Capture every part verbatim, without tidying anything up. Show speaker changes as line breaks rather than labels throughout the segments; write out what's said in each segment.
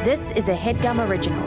This is a HeadGum original.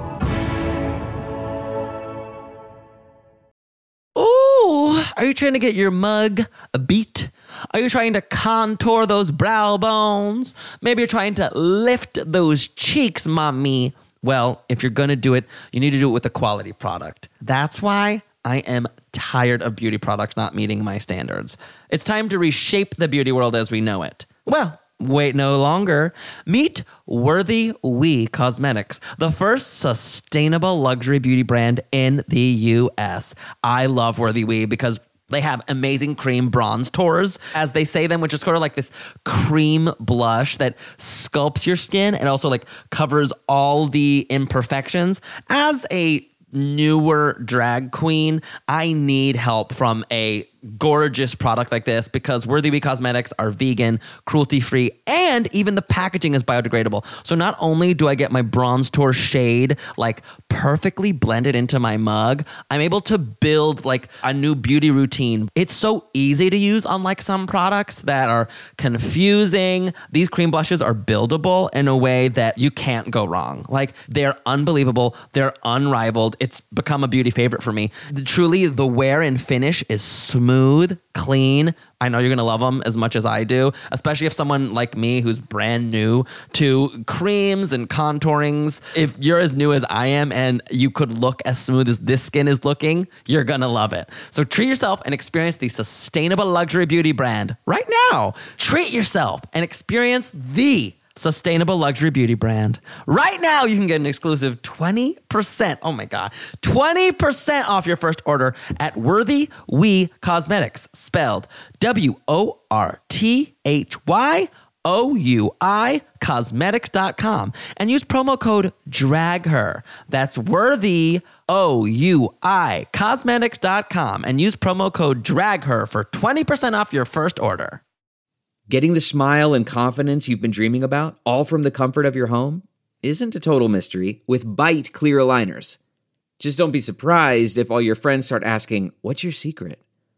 Ooh, are you trying to get your mug a beat? Are you trying to contour those brow bones? Maybe you're trying to lift those cheeks, mommy. Well, if you're going to do it, you need to do it with a quality product. That's why I am tired of beauty products not meeting my standards. It's time to reshape the beauty world as we know it. Well, wait no longer. Meet Worthy We Cosmetics, the first sustainable luxury beauty brand in the U S. I love Worthy We because they have amazing cream bronze tours, as they say them, which is sort of like this cream blush that sculpts your skin and also like covers all the imperfections. As a newer drag queen, I need help from a gorgeous product like this because Worthy We Cosmetics are vegan, cruelty-free, and even the packaging is biodegradable. So not only do I get my bronze tour shade like perfectly blended into my mug, I'm able to build like a new beauty routine. It's so easy to use, unlike some products that are confusing. These cream blushes are buildable in a way that you can't go wrong. Like, they're unbelievable. They're unrivaled. It's become a beauty favorite for me. Truly, the wear and finish is smooth. Smooth, clean. I know you're going to love them as much as I do, especially if someone like me who's brand new to creams and contourings. If you're as new as I am and you could look as smooth as this skin is looking, you're going to love it. So treat yourself and experience the sustainable luxury beauty brand right now. Treat yourself and experience the sustainable luxury beauty brand. Right now, you can get an exclusive twenty percent, oh my God, twenty percent off your first order at Worthy We Cosmetics, spelled W O R T H Y O U I cosmetics dot com, and use promo code DRAGHER. That's Worthy, O U I, cosmetics dot com, and use promo code DRAGHER for twenty percent off your first order.
Getting the smile and confidence you've been dreaming about, all from the comfort of your home, isn't a total mystery with Bite Clear Aligners. Just don't be surprised if all your friends start asking, "What's your secret?"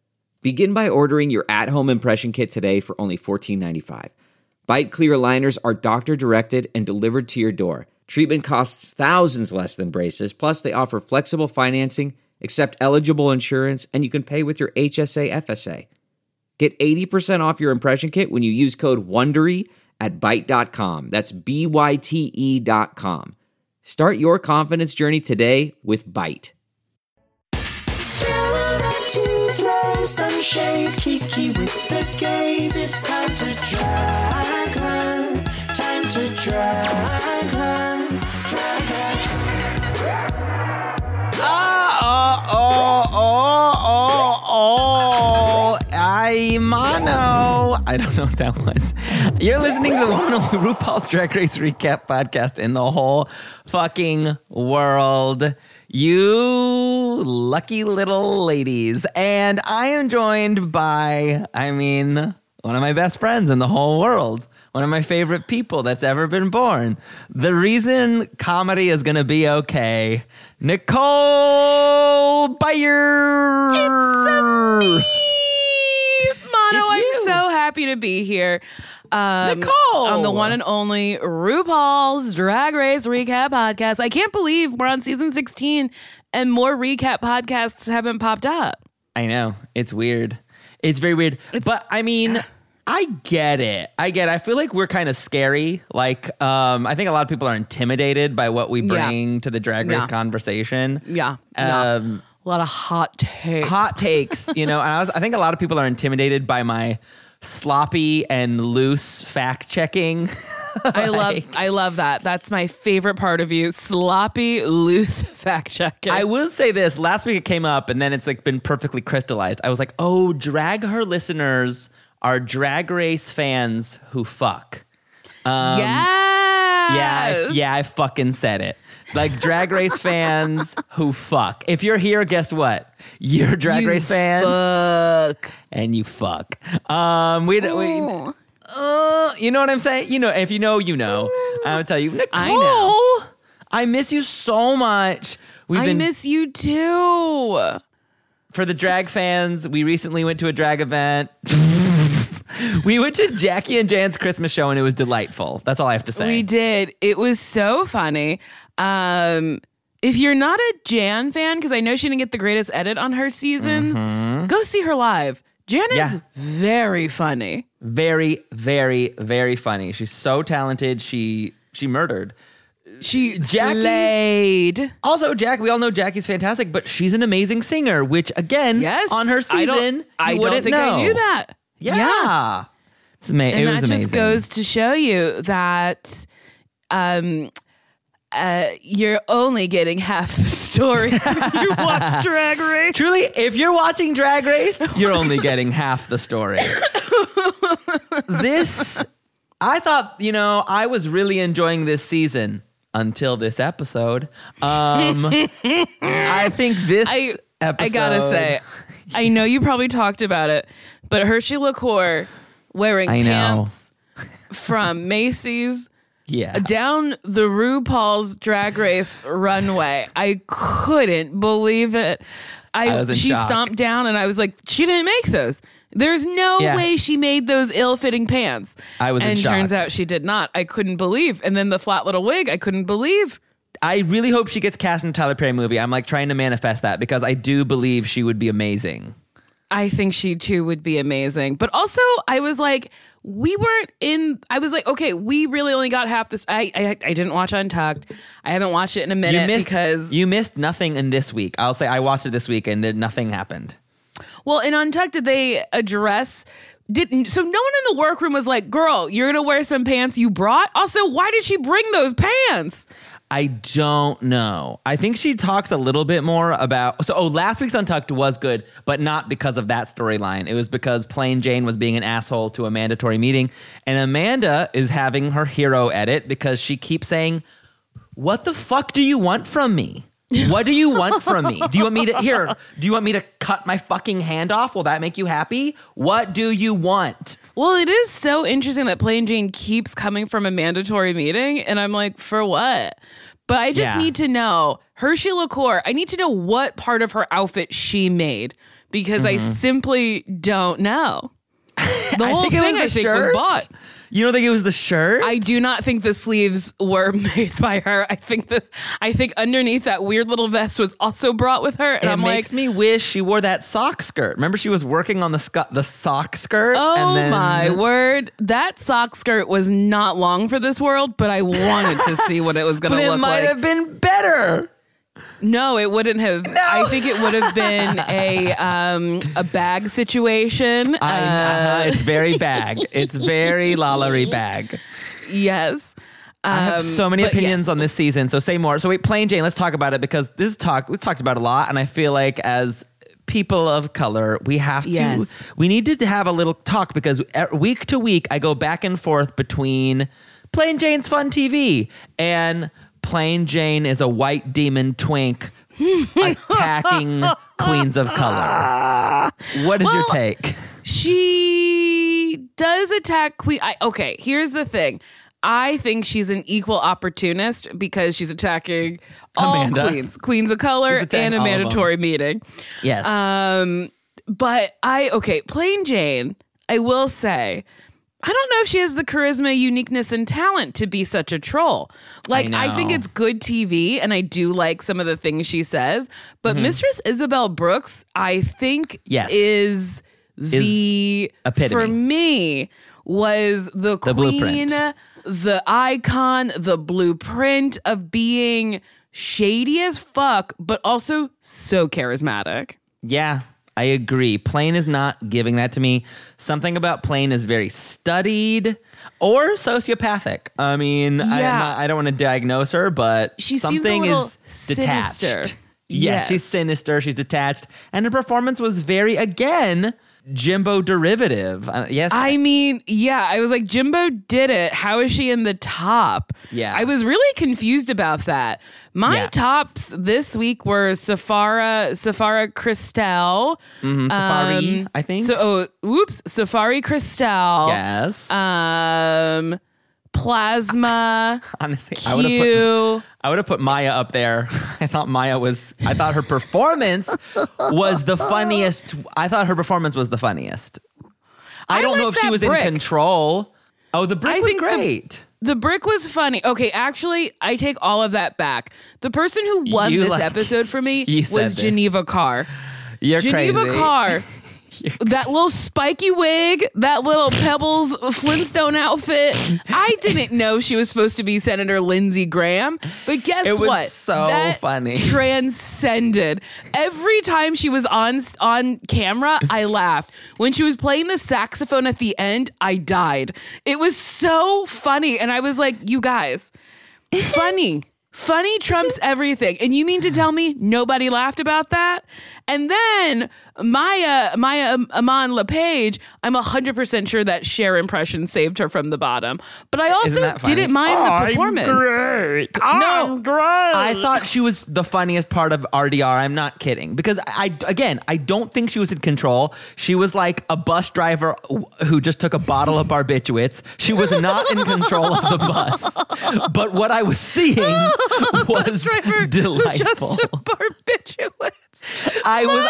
Begin by ordering your at-home impression kit today for only fourteen ninety-five. Bite Clear Aligners are doctor-directed and delivered to your door. Treatment costs thousands less than braces, plus they offer flexible financing, accept eligible insurance, and you can pay with your H S A F S A. Get eighty percent off your impression kit when you use code WONDERY at byte dot com. That's B Y T E dot com. Start your confidence journey today with Byte.
To throw some shade, Kiki with the gaze. It's time to drag her. Time to drag her. Drag her.
Ah, oh, oh, oh, oh, oh. I mono. I don't know what that was. You're listening to the one and only RuPaul's Drag Race Recap podcast in the whole fucking world. You lucky little ladies. And I am joined by, I mean, one of my best friends in the whole world. One of my favorite people that's ever been born. The reason comedy is going to be okay. Nicole Byer.
It's me. Mono, I'm so happy to be here. Um,
Nicole!
On the one and only RuPaul's Drag Race Recap Podcast. I can't believe we're on season sixteen and more recap podcasts haven't popped up.
I know. It's weird. It's very weird.
It's,
but I mean, I get it. I get it. I feel like we're kind of scary. Like, um, I think a lot of people are intimidated by what we bring yeah. to the Drag Race
yeah.
conversation.
Yeah.
Um,
a lot of hot takes.
Hot takes, you know. And I, was, I think a lot of people are intimidated by my sloppy and loose fact checking. like,
I love I love that. That's my favorite part of you. Sloppy, loose fact checking.
I will say this. Last week it came up and then it's like been perfectly crystallized. I was like, oh, Drag Her listeners are Drag Race fans who fuck. Um,
yes.
Yeah, I, yeah, I fucking said it. Like, Drag Race fans who fuck. If you're here, guess what? You're a Drag
you
Race fan.
Fuck.
And you fuck. Um, we, we uh, you know what I'm saying? You know, if you know, you know. I'm gonna tell you, Nicole,
I know.
I miss you so much. We've
I
been,
miss you too.
For the drag fans, we recently went to a drag event. We went to Jackie and Jan's Christmas show and it was delightful. That's all I have to say.
We did. It was so funny. Um, if you're not a Jan fan, because I know she didn't get the greatest edit on her seasons, mm-hmm. go see her live. Jan is yeah. very funny.
Very, very, very funny. She's so talented. She she murdered.
She slayed.
Also, Jack, we all know Jackie's fantastic, but she's an amazing singer, which again,
yes,
on her season,
I don't, I
you
don't
wouldn't
think
know.
I knew that.
Yeah.
yeah.
It's ama-
and
it
that
was amazing.
just goes to show you that um, uh, you're only getting half the story when you watch Drag Race.
Truly, if you're watching Drag Race, you're only getting half the story. This, I thought, you know, I was really enjoying this season until this episode. Um, I think this
I,
episode...
I gotta say, I know you probably talked about it, but Hershey LaCour wearing
I know.
pants from Macy's
yeah.
down the RuPaul's Drag Race runway. I couldn't believe it. I,
I was in
she
shock.
stomped down and I was like, she didn't make those. There's no
Yeah.
way she made those ill-fitting pants.
I was in
and
shock.
turns out she did not. I couldn't believe. And then the flat little wig, I couldn't believe.
I really hope she gets cast in a Tyler Perry movie. I'm like trying to manifest that because I do believe she would be amazing.
I think she too would be amazing. But also, I was like, we weren't in. I was like, okay, we really only got half this. I I, I didn't watch Untucked. I haven't watched it in a minute
You missed,
because
you missed nothing in this week. I'll say I watched it this week and then nothing happened.
well, in Untucked, did they address? Didn't so? No one in the workroom was like, "Girl, you're gonna wear some pants you brought." Also, why did she bring those pants?
I don't know. I think she talks a little bit more about... So, oh, last week's Untucked was good, but not because of that storyline. It was because Plain Jane was being an asshole to a mandatory meeting. And Amanda is having her hero edit because she keeps saying, what the fuck do you want from me? What do you want from me? Do you want me to... Here, do you want me to cut my fucking hand off? Will that make you happy? What do you want?
Well, it is so interesting that Plain Jane keeps coming from a mandatory meeting, and I'm like, for what? But I just
Yeah.
need to know, Hershey LaCour, I need to know what part of her outfit she made, because
Mm-hmm.
I simply don't know. The whole
I think
thing,
it was the
I think,
shirt.
was bought.
You don't think it was the shirt?
I do not think the sleeves were made by her. I think that I think underneath that weird little vest was also brought with her, and
it
I'm
makes
like,
me wish she wore that sock skirt. Remember, she was working on the sc- the sock skirt.
oh
and then
my word, that sock skirt was not long for this world, but I wanted to see what it was going
But
to
it
look
might
like.
have been better.
No, it wouldn't have. I think it would have been a um, a bag situation.
I,
Uh,
uh, it's very bag. It's very lallery bag.
yes.
I have
Um,
so many
but
opinions
yes.
on this season. So say more. So wait, Plain Jane, let's talk about it because this is talk we've talked about a lot, and I feel like as people of color, we have to
Yes.
we need to have a little talk because week to week I go back and forth between Plain Jane's Fun T V and Plain Jane is a white demon twink attacking queens of color. What is your
Well,
take?
She does attack Queen. I, okay, here's the thing. I think she's an equal opportunist because she's attacking all
Amanda.
queens, queens of color,
She's attacking
and a
all of them.
mandatory meeting.
Yes.
Um, but I okay, Plain Jane. I will say, I don't know if she has the charisma, uniqueness, and talent to be such a troll. Like, I,
know.
think it's good T V, and I do like some of the things she says. But
Mm-hmm.
Mistress Isabel Brooks, I think,
Yes.
is the
epitome.
for me was the,
The
queen,
blueprint.
the icon, the blueprint of being shady as fuck, but also so charismatic.
Yeah, I agree. Plain is not giving that to me. Something about Plain is very studied or sociopathic. I mean, I,
Yeah.
am not, I don't want to diagnose her, but
She seems a
something
little
is detached.
sinister.
Yes,
Yes.
she's sinister. She's detached. And her performance was very, again, Jimbo derivative. Uh, yes.
I mean, yeah, I was like, Jimbo did it. How is she in the top?
Yeah.
I was really confused about that. My
Yeah.
tops this week were Safara, Safara Cristal.
Mhm, Safari,
Um,
I think.
So, oh, whoops, Safari Cristal.
yes.
Um, Plasma.
Honestly, I would have put
Q.
I would have put Maya up there. I thought Maya was, I thought her performance was the funniest. I thought her performance was the funniest. I,
I
don't
like
know if she
that
was
brick.
in control. Oh, the brick
I
was
think the-
great.
The brick was funny. Okay, actually, I take all of that back. The person who won
You
this
like-
episode for me
You said
was
this.
Geneva Carr.
You're
Geneva
crazy.
Carr. That little spiky wig, that little Pebbles Flintstone outfit. I didn't know she was supposed to be Senator Lindsey Graham, but guess
It was
what?
so
That
funny.
Transcended. Every time she was on on camera, I laughed. When she was playing the saxophone at the end, I died. It was so funny, and I was like, "You guys, funny." Funny trumps everything. And you mean to tell me nobody laughed about that? And then Maya, Maya Aman LePage, I'm one hundred percent sure that Cher impression saved her from the bottom. But I also
that funny?
didn't mind the performance.
Great.
No,
I thought she was the funniest part of R D R. I'm not kidding. Because I, again, I don't think she was in control. She was like a bus driver who just took a bottle of barbiturates. She was not in control of the bus. But what I was seeing was
driver
delightful.
Just barbiturates.
I was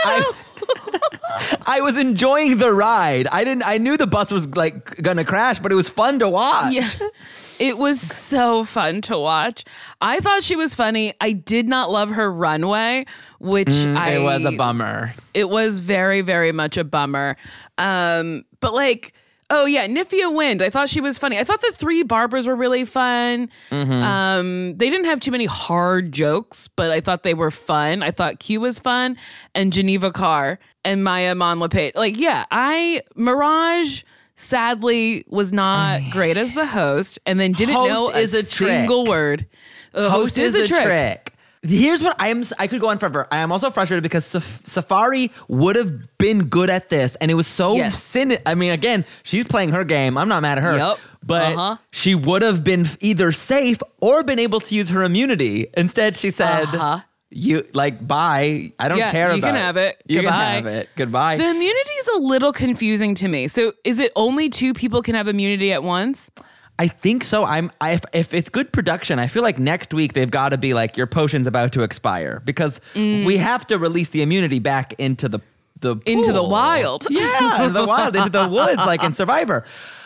I, I was enjoying the ride. I didn't I knew the bus was like gonna crash, but it was fun to watch.
Yeah. It was so fun to watch. I thought she was funny. I did not love her runway, which I
It was a bummer.
It was very, very much a bummer. Um, but like, oh yeah, Nifia Wind. I thought she was funny. I thought the three barbers were really fun.
Mm-hmm.
Um, they didn't have too many hard jokes, but I thought they were fun. I thought Q was fun, and Geneva Carr and Maya Mon LePage. Like, yeah, I Mirage sadly was not great as the host, and then didn't
Host
know a,
is a
single
trick.
word. Uh,
Host is a trick. Here's what I am. I could go on forever. I am also frustrated because Saf- Safari would have been good at this, and it was so
Yes.
sin. I mean, again, she's playing her game. I'm not mad at her.
Yep.
But
Uh-huh.
she would have been either safe or been able to use her immunity. Instead, she said,
Uh-huh.
"You like bye. I don't
Yeah,
care
you
about
can
it.
have it.
You
Goodbye."
can have it. Goodbye."
The immunity is a little confusing to me. So is it only two people can have immunity at once?
I think so. I'm. I, if, if it's good production, I feel like next week they've got to be like your potion's about to expire because we have to release the immunity back into the the
Into the
pool.
wild.
Yeah, into the wild, into the woods, like in Survivor.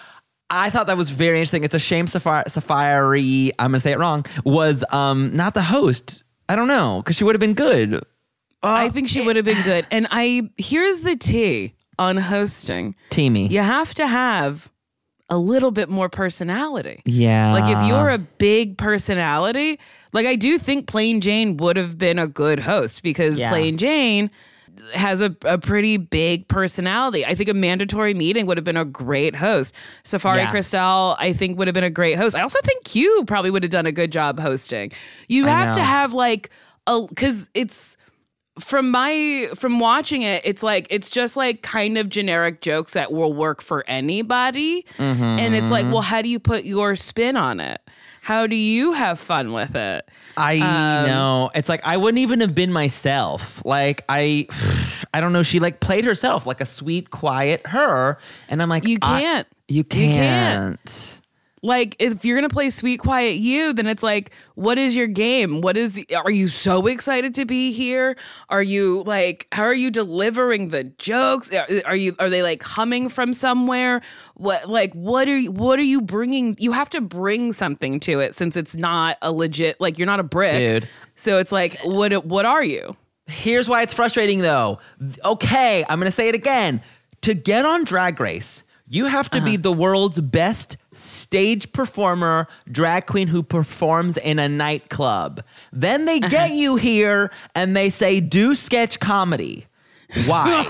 I thought that was very interesting. It's a shame Safari, Safari I'm gonna say it wrong, was um not the host. I don't know because she would have been good.
I think she would have been good. And I here's the tea on hosting.
Teamy.
You have to have a little bit more personality.
Yeah.
Like if you're a big personality, like I do think Plain Jane would have been a good host because
Yeah.
Plain Jane has a, a pretty big personality. I think a mandatory meeting would have been a great host. Safari
Yeah.
Cristal, I think, would have been a great host. I also think Q probably would have done a good job hosting. You
I
have to
know.
have like a, because it's, from my from watching it, it's like it's just like kind of generic jokes that will work for anybody. And it's like, well, how do you put your spin on it? How do you have fun with it?
I
Um,
know. It's like I wouldn't even have been myself. Like I I don't know, she like played herself like a sweet, quiet her. And I'm like,
You
I-
can't.
you
You
can't.
can't. Like if you're gonna play sweet quiet you, then it's like, what is your game? What is the, are you so excited to be here? Are you like, how are you delivering the jokes? Are, are you are they like humming from somewhere? What like what are you what are you bringing? You have to bring something to it since it's not a legit, like you're not a brick,
Dude.
So it's like, what what are you?
Here's why it's frustrating though. Okay, I'm gonna say it again. To get on Drag Race, you have to be the world's best stage performer, drag queen who performs in a nightclub. Then they get you here and they say, do sketch comedy. Why?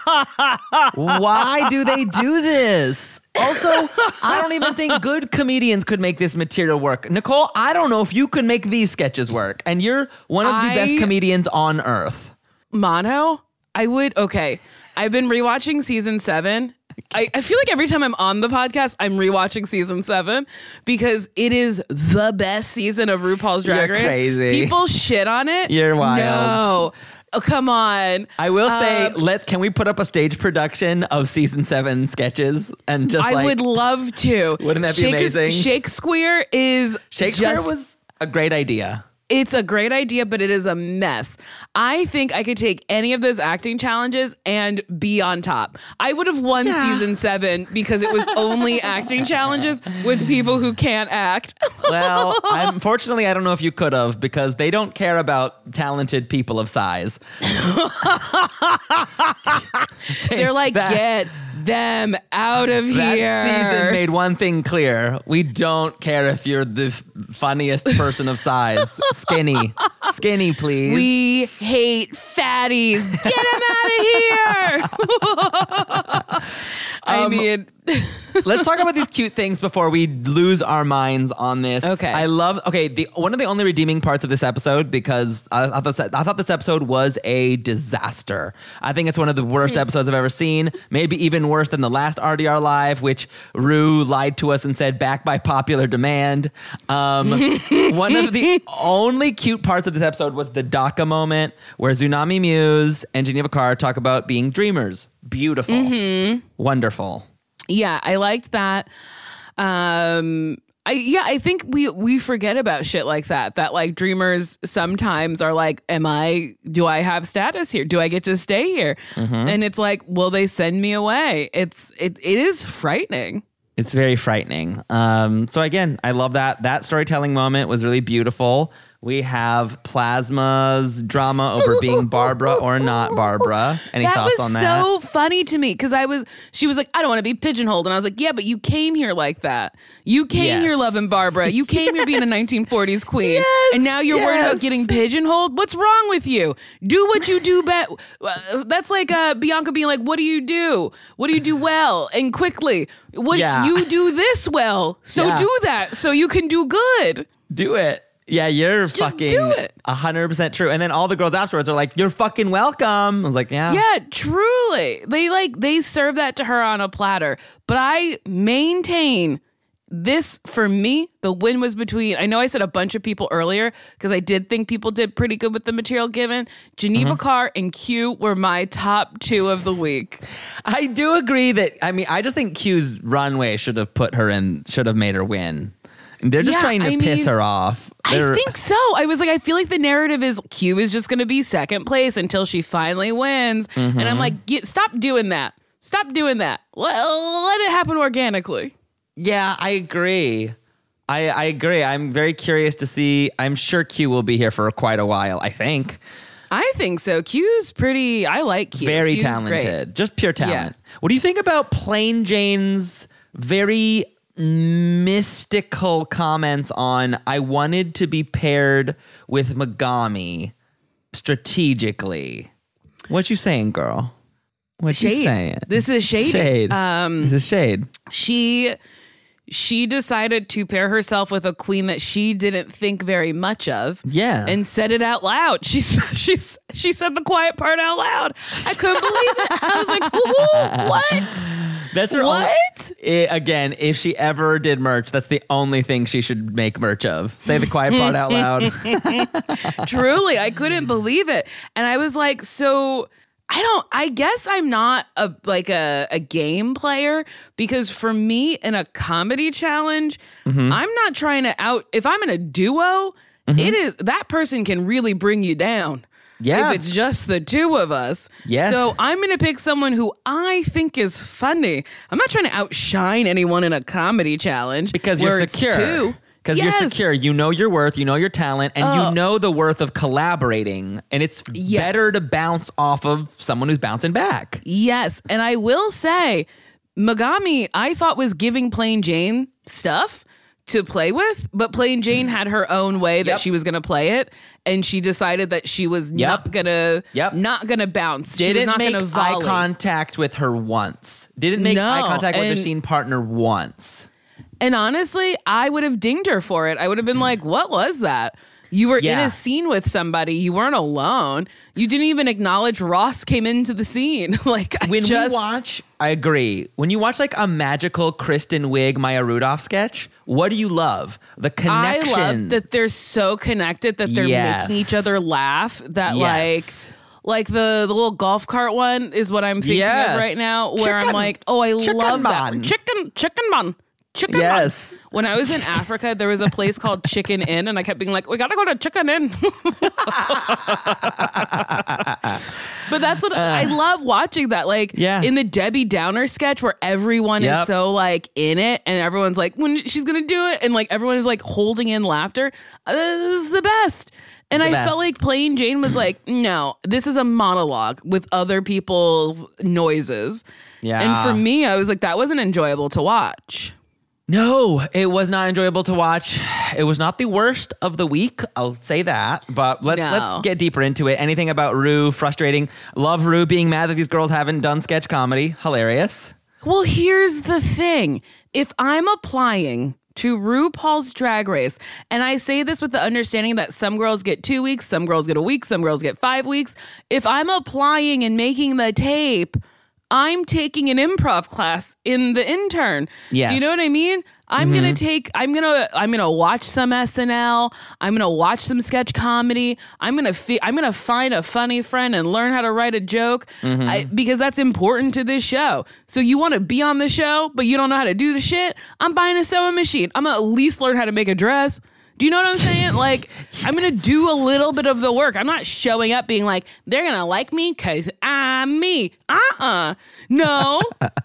Why do they do this? Also, I don't even think good comedians could make this material work. Nicole, I don't know if you could make these sketches work. And you're one of the
I-
best comedians on earth.
Mono, I would okay. I've been rewatching season seven. I, I feel like every time I'm on the podcast, I'm rewatching season seven because it is the best season of RuPaul's Drag
You're
Race.
crazy.
People shit on it.
You're wild.
No. Oh, come on.
I will say,
Um,
let's. Can we put up a stage production of season seven sketches and just
I
like
would love to.
Wouldn't that be
Shake-
amazing?
Shakespeare is
Shakespeare
just-
was a great idea.
It's a great idea, but it is a mess. I think I could take any of those acting challenges and be on top. I would have won
Yeah.
season seven because it was only acting challenges with people who can't act.
Well, unfortunately, I don't know if you could have because they don't care about talented people of size.
They're like,
That-
get them out of
That
here.
season made one thing clear. We don't care if you're the f- funniest person of size. Skinny. Skinny, please.
We hate fatties. Get them out of here. I
Um,
mean,
Let's talk about these cute things before we lose our minds on this.
Okay.
I love, okay, the one of the only redeeming parts of this episode, because I, I, thought, I thought this episode was a disaster. I think it's one of the worst episodes I've ever seen, maybe even worse than the last R D R Live, which Rue lied to us and said back by popular demand. Um, one of the only cute parts of this episode was the DACA moment where Tsunami Muse and Geneva Carr talk about being dreamers. Beautiful. Wonderful.
yeah, I liked that. Um, I yeah, I think we we forget about shit like that. That like dreamers sometimes are like, "Am I? Do I have status here? Do I get to stay here?" And it's like, "Will they send me away?" It's it it is frightening.
It's very frightening. Um, so again, I love that. That storytelling moment was really beautiful. We have Plasma's drama over being Barbara or not Barbara. Any
that
thoughts
was
on that?
so funny to me because I was, she was like, I don't want to be pigeonholed. And I was like, yeah, but you came here like that. You came
Yes.
here loving Barbara. You came here being a nineteen forties queen. And now you're worried
yes.
about getting pigeonholed? What's wrong with you? Do what you do best. That's like uh, Bianca being like, what do you do? What do you do well and quickly? What
Yeah.
You do this well. So
Yeah.
do that so you can do good.
Do it. Yeah, you're
Just
fucking
do it.
one hundred percent true. And then all the girls afterwards are like, you're fucking welcome. I was like, yeah.
Yeah, truly. They like they serve that to her on a platter. But I maintain this, for me, the win was between, I know I said a bunch of people earlier because I did think people did pretty good with the material given. Geneva Carr and Q were my top two of the week.
I do agree that, I mean, I just think Q's runway should have put her in, should have made her win. And they're just
Yeah,
trying to
I
piss
mean,
her off. They're-
I think so. I was like, I feel like the narrative is Q is just going to be second place until she finally wins. And I'm like, get, stop doing that. Stop doing that. Let, let it happen organically.
Yeah, I agree. I, I agree. I'm very curious to see. I'm sure Q will be here for quite a while, I think.
I think so. Q's pretty, I like Q.
Very
Q's
talented.
great.
Just pure talent. What do you think about Plain Jane's very mystical comments on I wanted to be paired with Megami strategically? What you saying, girl? What you
Shade.
saying?
This is shady.
Shade.
Um,
this is shade.
she she decided to pair herself with a queen that she didn't think very much of.
Yeah.
And said it out loud. She she's she said the quiet part out loud. I couldn't believe it. I was like, "Whoa, what?
That's her only-
What?"
I- again, if she ever did merch, that's the only thing she should make merch of. Say the quiet part out loud.
Truly, I couldn't believe it. And I was like, so I don't, I guess I'm not a like a, a game player because for me in a comedy challenge,
Mm-hmm.
I'm not trying to out, if I'm in a duo, it is, that person can really bring you down.
Yeah.
If it's just the two of us.
Yes.
So I'm going to pick someone who I think is funny. I'm not trying to outshine anyone in a comedy challenge.
Because you're
where it's
secure.
two.
Because
Yes.
you're secure. You know your worth. You know your talent. And
Oh.
you know the worth of collaborating. And it's
Yes.
better to bounce off of someone who's bouncing back.
Yes, and I will say, Megami, I thought was giving Plain Jane stuff to play with, but Plain Jane had her own way that
Yep.
she was going to play it, and she decided that she was
Yep.
not gonna,
Yep.
not gonna bounce. she was
Didn't
not
make
gonna
eye
volley.
contact with her once. Didn't make
No,
eye contact with her
and-
scene partner once.
And honestly, I would have dinged her for it. I would have been like, "What was that? You were in
Yeah.
a scene with somebody. You weren't alone. You didn't even acknowledge Ross came into the scene." Like, I
When
just,
we watch, I agree. When you watch like a magical Kristen Wiig, Maya Rudolph sketch, what do you love? The connection.
I love that they're so connected that they're
Yes.
making each other laugh. That
Yes.
like, like the, the little golf cart one is what I'm thinking
Yes.
of right now. Where
Chicken.
I'm like, oh, I
Chicken
love that
bun.
chicken, chicken bun, Chicken
Yes.
Inn. When I was in Africa, there was a place called Chicken Inn, and I kept being like, we gotta go to Chicken Inn. But that's what uh, I love watching that. Like
yeah.
in the Debbie Downer sketch where everyone
yep.
is so like in it and everyone's like, when she's gonna do it, and like everyone is like holding in laughter. Uh, this is the best. And
the
I
best.
felt like Plain Jane was like, no, this is a monologue with other people's noises.
Yeah.
And for me, I was like, that wasn't enjoyable to watch.
No, it was not enjoyable to watch. It was not the worst of the week. I'll say that. But let's
No.
let's get deeper into it. Anything about Rue frustrating? Love Rue being mad that these girls haven't done sketch comedy. Hilarious.
Well, here's the thing. If I'm applying to RuPaul's Drag Race, and I say this with the understanding that some girls get two weeks, some girls get a week, some girls get five weeks. If I'm applying and making the tape, I'm taking an improv class in the intern.
Yes.
Do you know what I mean? I'm
Mm-hmm.
gonna take. I'm gonna. I'm gonna watch some S N L. I'm gonna watch some sketch comedy. I'm gonna. Fi- I'm gonna find a funny friend and learn how to write a joke
Mm-hmm.
I, because that's important to this show. So you want to be on the show, but you don't know how to do the shit. I'm buying a sewing machine. I'm gonna at least learn how to make a dress. Do you know what I'm saying? Like, I'm going to do a little bit of the work. I'm not showing up being like, they're going to like me because I'm me. Uh-uh. No.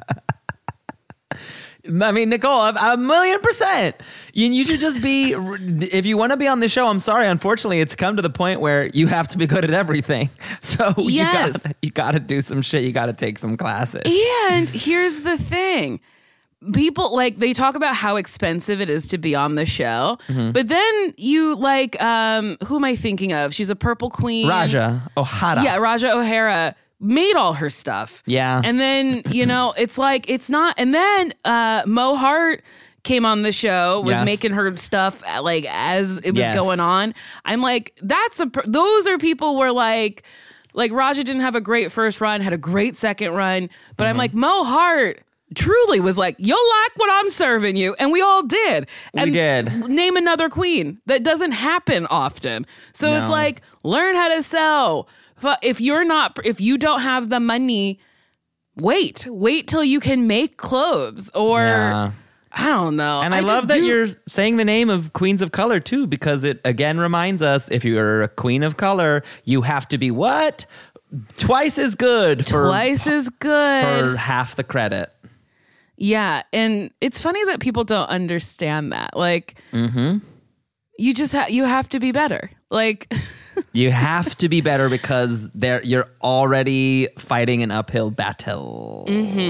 I mean, Nicole, a, a million percent. You, you should just be, if you want to be on the show, I'm sorry. Unfortunately, it's come to the point where you have to be good at everything. So
Yes.
you got you got to do some shit. You got to take some classes.
And here's the thing. People like they talk about how expensive it is to be on the show,
Mm-hmm.
but then you like um who am I thinking of? She's a purple queen.
Raja O'Hara.
Yeah, Raja O'Hara made all her stuff.
Yeah.
And then, you know, it's like it's not and then uh Mo Hart came on the show, was
Yes.
making her stuff like as it was
Yes.
going on. I'm like, that's a per- those are people where like like Raja didn't have a great first run, had a great second run, but
Mm-hmm.
I'm like, Mo Hart truly was like, you'll like what I'm serving you. And we all did.
We
And
did.
Name another queen. That doesn't happen often. So
No.
it's like, learn how to sew. But if you're not, if you don't have the money, wait. Wait till you can make clothes or
Yeah.
I don't know.
And I,
just
love that
do-
you're saying the name of Queens of Color too, because it again reminds us if you're a Queen of Color, you have to be what? Twice as good for,
twice as good.
for half the credit.
Yeah, and it's funny that people don't understand that. Like,
Mm-hmm.
you just ha- you have to be better. Like,
You have to be better because there you're already fighting an uphill battle.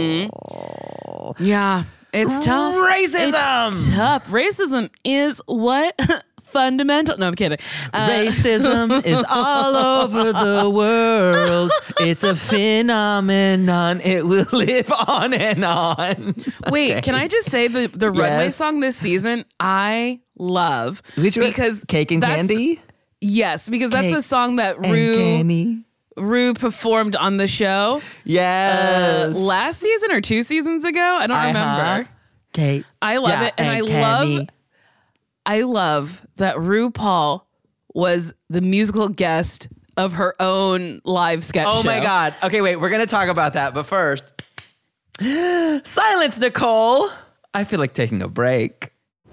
yeah, it's tough.
Racism!
It's tough. Racism is what fundamental. No, I'm kidding. Uh,
Racism is all over the world. It's a phenomenon. It will live on and on.
Wait,
Okay.
can I just say the the runway
Yes.
song this season I love
Which one?
because
Cake and
that's-
Candy?
Yes, because that's
Cake
a song that
And
Rue
candy.
Rue performed on the show uh,
Yes.
last season or two seasons ago. I don't
Uh-huh.
remember.
Cake.
I love
Yeah,
it, and I
candy.
love I love that RuPaul was the musical guest of her own live sketch
Oh
show.
my God. Okay, wait. We're going to talk about that. But first, silence, Nicole. I feel like taking a break.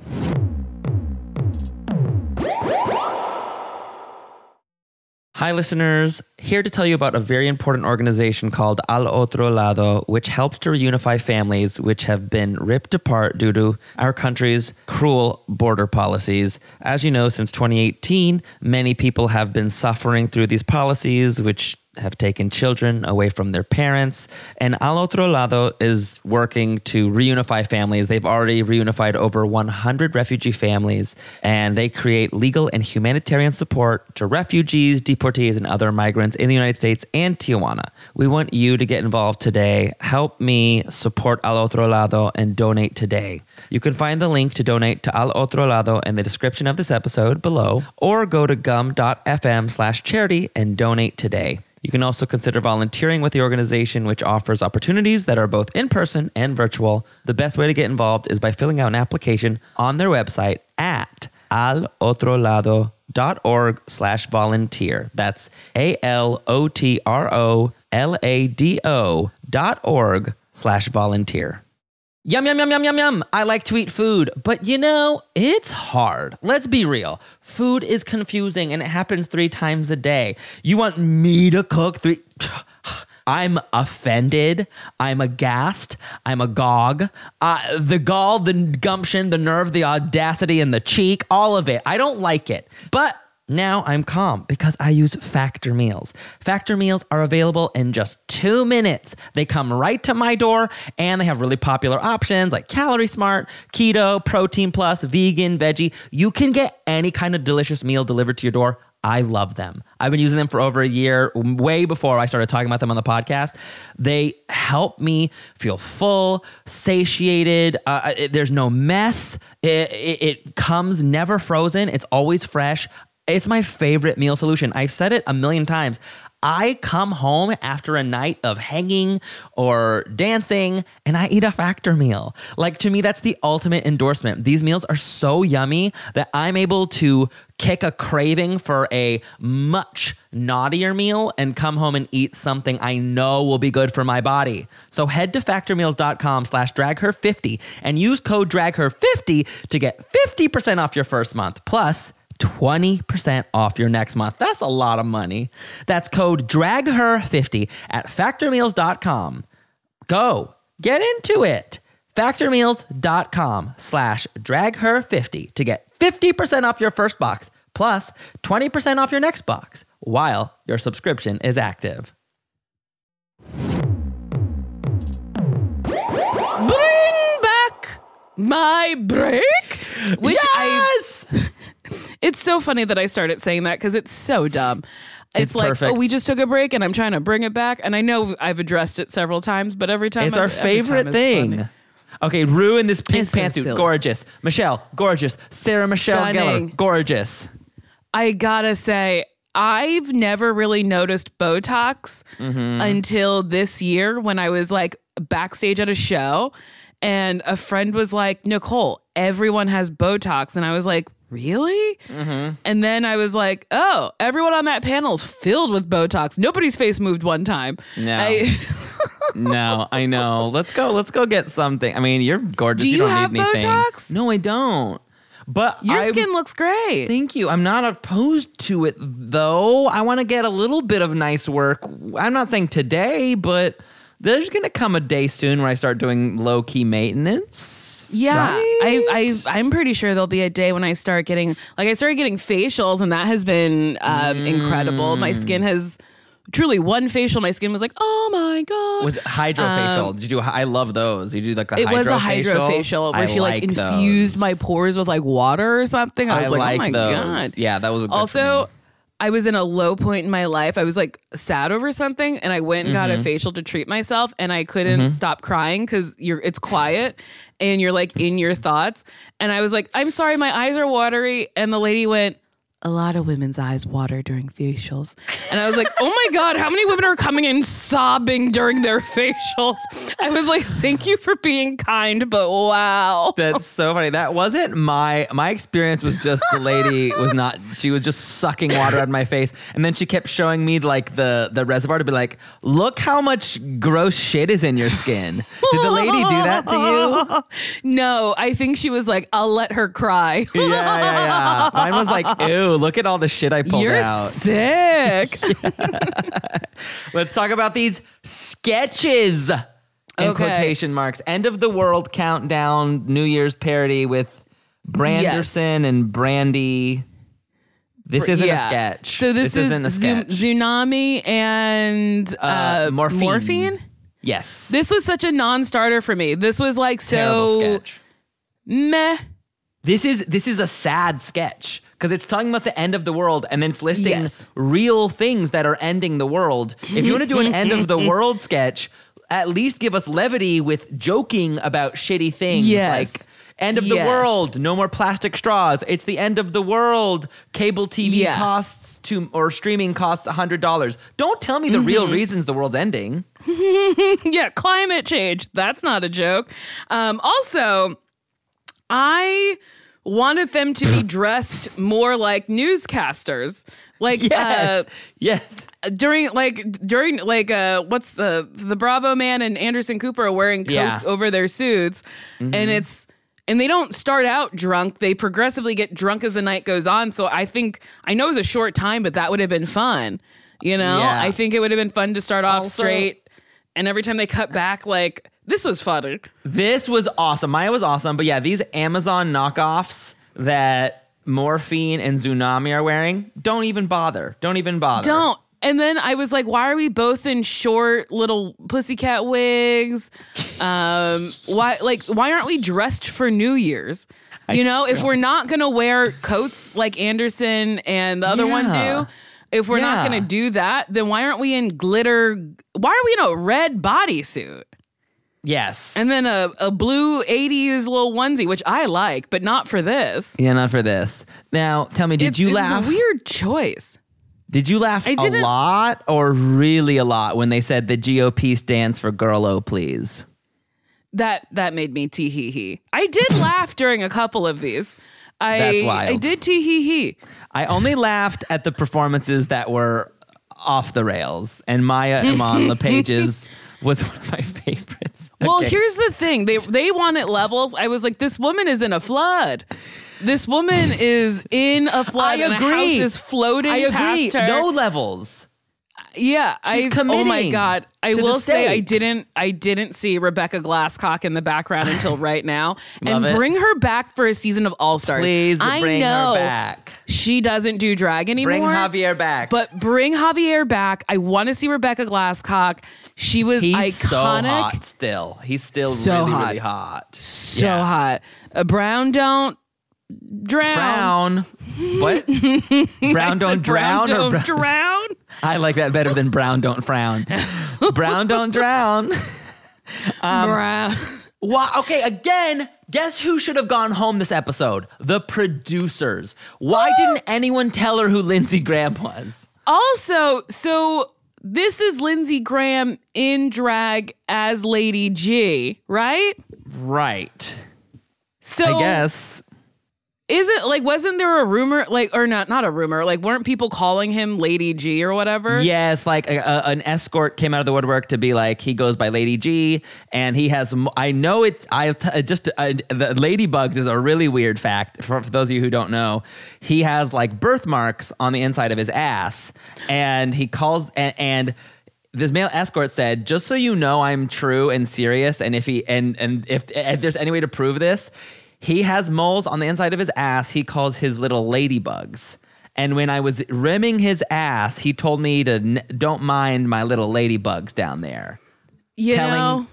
Hi, listeners. Here to tell you about a very important organization called Al Otro Lado, which helps to reunify families which have been ripped apart due to our country's cruel border policies. As you know, since twenty eighteen, many people have been suffering through these policies, which have taken children away from their parents. And Al Otro Lado is working to reunify families. They've already reunified over one hundred refugee families, and they create legal and humanitarian support to refugees, deportees, and other migrants in the United States and Tijuana. We want you to get involved today. Help me support Al Otro Lado and donate today. You can find the link to donate to Al Otro Lado in the description of this episode below, or go to gum.fm slash charity and donate today. You can also consider volunteering with the organization, which offers opportunities that are both in person and virtual. The best way to get involved is by filling out an application on their website at alotrolado.org slash volunteer. That's A-L-O-T-R-O-L-A-D-O dot org slash volunteer. Yum, yum, yum, yum, yum, yum. I like to eat food, but you know, it's hard. Let's be real. Food is confusing and it happens three times a day. You want me to cook three... I'm offended. I'm aghast. I'm agog. Uh, the gall, the gumption, the nerve, the audacity, and the cheek, all of it. I don't like it. But now I'm calm because I use Factor meals. Factor meals are available in just two minutes. They come right to my door and they have really popular options like Calorie Smart, Keto, Protein Plus, Vegan, Veggie. You can get any kind of delicious meal delivered to your door. I love them. I've been using them for over a year, way before I started talking about them on the podcast. They help me feel full, satiated. Uh, it, there's no mess. It, it, it comes never frozen. It's always fresh. It's my favorite meal solution. I've said it a million times. I come home after a night of hanging or dancing and I eat a Factor meal. Like, to me, that's the ultimate endorsement. These meals are so yummy that I'm able to kick a craving for a much naughtier meal and come home and eat something I know will be good for my body. So head to factormeals.com slash dragher50 and use code dragher fifty to get fifty percent off your first month. Plus, twenty percent off your next month. That's a lot of money. That's code dragher fifty at factormeals dot com. Go. Get into it. factormeals.com slash dragher50 to get fifty percent off your first box plus twenty percent off your next box while your subscription is active.
Bring back my break, which
Yes!
I... It's so funny that I started saying that because it's so dumb. It's,
It's
like,
perfect.
oh, we just took a break and I'm trying to bring it back. And I know I've addressed it several times, but every time
It's
I,
our
every
favorite
time it's
thing.
funny.
Okay, Rue in this pink
It's so
pantsuit,
silly.
gorgeous. Michelle, gorgeous. Sarah Michelle
Stunning.
Gellar, gorgeous.
I gotta say, I've never really noticed Botox
Mm-hmm.
until this year when I was like backstage at a show and a friend was like, Nicole, everyone has Botox. And I was like, really?
Mm-hmm.
And then I was like, oh, everyone on that panel is filled with Botox. Nobody's face moved one time.
No.
I,
No, I know. Let's go. Let's go get something. I mean, you're gorgeous.
Do you
don't
have
need anything.
Botox?
No, I don't. But
your
I'm-
skin looks great.
Thank you. I'm not opposed to it, though. I want to get a little bit of nice work. I'm not saying today, but there's going to come a day soon where I start doing low-key maintenance.
Yeah,
right?
I, I, I'm pretty sure there'll be a day when I start getting, like I started getting facials and that has been um,
Mm.
incredible. My skin has, truly one facial, my skin was like, oh my God.
Was it hydrofacial? Did you do? I love those. You do like the
Um, It was a
hydrofacial?
hydrofacial where
I
she like,
like
infused
those.
my pores with like water or something. I
I
was like,
like
oh my
those.
God.
Yeah, that was a good
Also,
for me.
I was in a low point in my life. I was like sad over something and I went and got
Mm-hmm.
a facial to treat myself and I couldn't stop crying because you're it's quiet and you're like in your thoughts. And I was like, I'm sorry, my eyes are watery. And the lady went, a lot of women's eyes water during facials. And I was like, oh my God, how many women are coming in sobbing during their facials? I was like, thank you for being kind, but wow.
That's so funny. That wasn't my my experience. Was just the lady was not. She was just sucking water out of my face, and then she kept showing me like the the reservoir to be like, look how much gross shit is in your skin. Did the lady do that to you?
No, I think she was like, I'll let her cry.
Yeah, yeah, yeah. Mine was like, ew, look at all the shit I pulled
You're
out.
sick.
Let's talk about these sketches. In
Okay.
quotation marks. End of the world countdown, New Year's parody with Branderson and Brandy. This isn't
Yeah.
a sketch.
So this, is
isn't a
Zu-
sketch.
Tsunami and uh,
Uh, morphine.
morphine.
Yes.
This was such a non-starter for me. This was like
terrible
so
sketch.
meh.
This is this is a sad sketch because it's talking about the end of the world and then it's listing
Yes.
real things that are ending the world. If you want to do an end of the world sketch, at least give us levity with joking about shitty things.
Yes.
Like end of the
Yes.
world, no more plastic straws. It's the end of the world. Cable T V
Yeah.
costs to or streaming costs one hundred dollars. Don't tell me the real
Mm-hmm.
reasons the world's ending.
Yeah, climate change. That's not a joke. Um, also, I wanted them to be dressed more like newscasters. Like,
Yes.
uh,
yes.
during like during like uh what's the the Bravo man and Anderson Cooper are wearing coats
Yeah.
over their suits,
Mm-hmm.
and it's and they don't start out drunk. They progressively get drunk as the night goes on. So I think I know it was a short time, but that would have been fun. You know,
Yeah.
I think it would have been fun to start off
Also-
straight, and every time they cut back, like this was funny.
This was awesome. Maya was awesome. But yeah, these Amazon knockoffs that Morphine and Tsunami are wearing, don't even bother. Don't even bother.
Don't. And then I was like, why are we both in short little pussycat wigs? Um, why like why aren't we dressed for New Year's? You know, if we're not gonna wear coats like Anderson and the other one
Yeah.
do, if we're not
Yeah.
gonna do that, then why aren't we in glitter? Why are we in a red bodysuit?
Yes.
And then a, a blue eighties little onesie, which I like, but not for this.
yeah, not for this. Now, tell me, did
It-
you
it
laugh?
was a weird choice.
Did you laugh
I
a
didn't-
lot or really a lot when they said the G O P stands for Girl Oh Please?
That that made me tee hee hee. I did laugh during a couple of these. I
That's wild.
I did tee hee hee.
I only laughed at the performances that were off the rails, and Maya Iman LePage's was one of my favorites.
Well,
Okay.
here's the thing. They they wanted levels. I was like, this woman is in a flood. This woman is in a flood.
I
and
agree.
a house is floating
I agree.
past her.
No levels.
Yeah, I. Oh my
committing
god! I
to the
will say I
stakes.
didn't. I didn't see Rebecca Glasscock in the background until right now.
Love
and
it.
bring her back for a season of All Stars.
Please
I
bring
know
her back.
she doesn't do drag anymore.
Bring Javier back.
But bring Javier back. I want to see Rebecca Glasscock. She was
he's
iconic.
so hot still. He's still
So
really,
hot.
really hot.
So
Yeah.
hot. A brown don't drown.
Brown. What? Brown
I
don't
said brown
drown or
don't
brown?
drown.
I like that better than brown don't frown. Brown don't drown. Um,
brown.
Why? Okay, again, guess who should have gone home this episode? The producers. Why didn't anyone tell her who Lindsey Graham was?
Also, so this is Lindsey Graham in drag as Lady G, right?
Right.
So
I guess.
is it like wasn't there a rumor like or not not a rumor like weren't people calling him Lady G or whatever?
Yes, like a, a, an escort came out of the woodwork to be like, he goes by Lady G, and he has, m- I know it's, I t- just, uh, the Ladybugs is a really weird fact for, for those of you who don't know. He has like birthmarks on the inside of his ass, and he calls, and, and this male escort said, just so you know, I'm true and serious, and if he, and, and if, if there's any way to prove this, he has moles on the inside of his ass he calls his little ladybugs. And when I was rimming his ass, he told me to n- don't mind my little ladybugs down there.
You
telling-
know,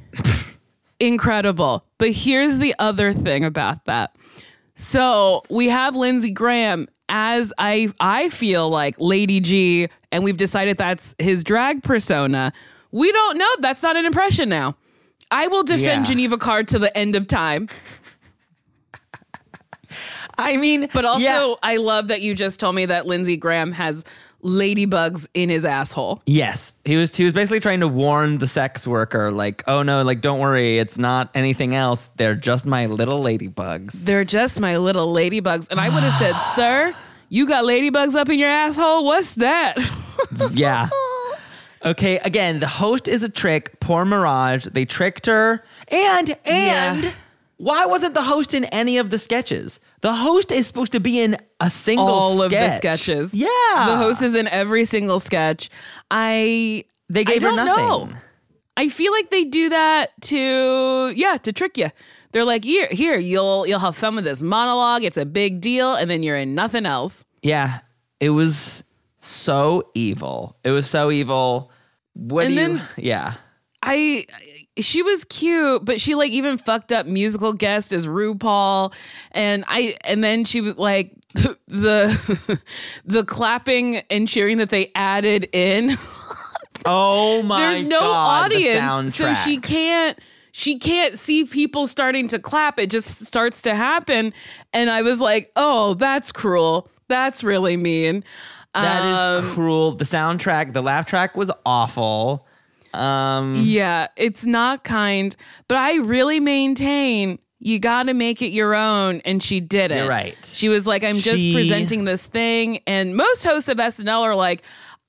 incredible. But here's the other thing about that. So we have Lindsey Graham as I I feel like Lady G, and we've decided that's his drag persona. We don't know. That's not an impression now. I will defend
Yeah.
Geneva Card to the end of time.
I mean,
But also,
yeah.
I love that you just told me that Lindsey Graham has ladybugs in his asshole.
Yes, he was. He was basically trying to warn the sex worker, like, "Oh no, like don't worry, it's not anything else. They're just my little ladybugs."
They're just my little ladybugs. And I would have said, sir, you got ladybugs up in your asshole? What's that?
Yeah. Okay. Again, the host is a trick. Poor Mirage. They tricked her, and and
Yeah.
why wasn't the host in any of the sketches? The host is supposed to be in a single
All of the
sketch.
sketches.
Yeah.
The host is in every single sketch. I
They gave
I
her
don't
nothing.
know. I feel like they do that to yeah, to trick you. They're like, here, here, you'll you'll have fun with this monologue. It's a big deal, and then you're in nothing else.
Yeah. It was so evil. It was so evil. What
And
do you?
then-
Yeah.
I she was cute, but she like even fucked up musical guest as RuPaul, and I and then she was like the the clapping and cheering that they added in.
Oh my god.
There's no
the
audience, so she
soundtrack.
can't she can't see people starting to clap. It just starts to happen, and I was like, oh, that's cruel. That's really mean.
That is
Um,
cruel. The soundtrack, the laugh track was awful. Um,
Yeah, it's not kind, but I really maintain you got to make it your own, and she didn't.
You're right.
She was like, I'm just
She-
presenting this thing, and most hosts of S N L are like,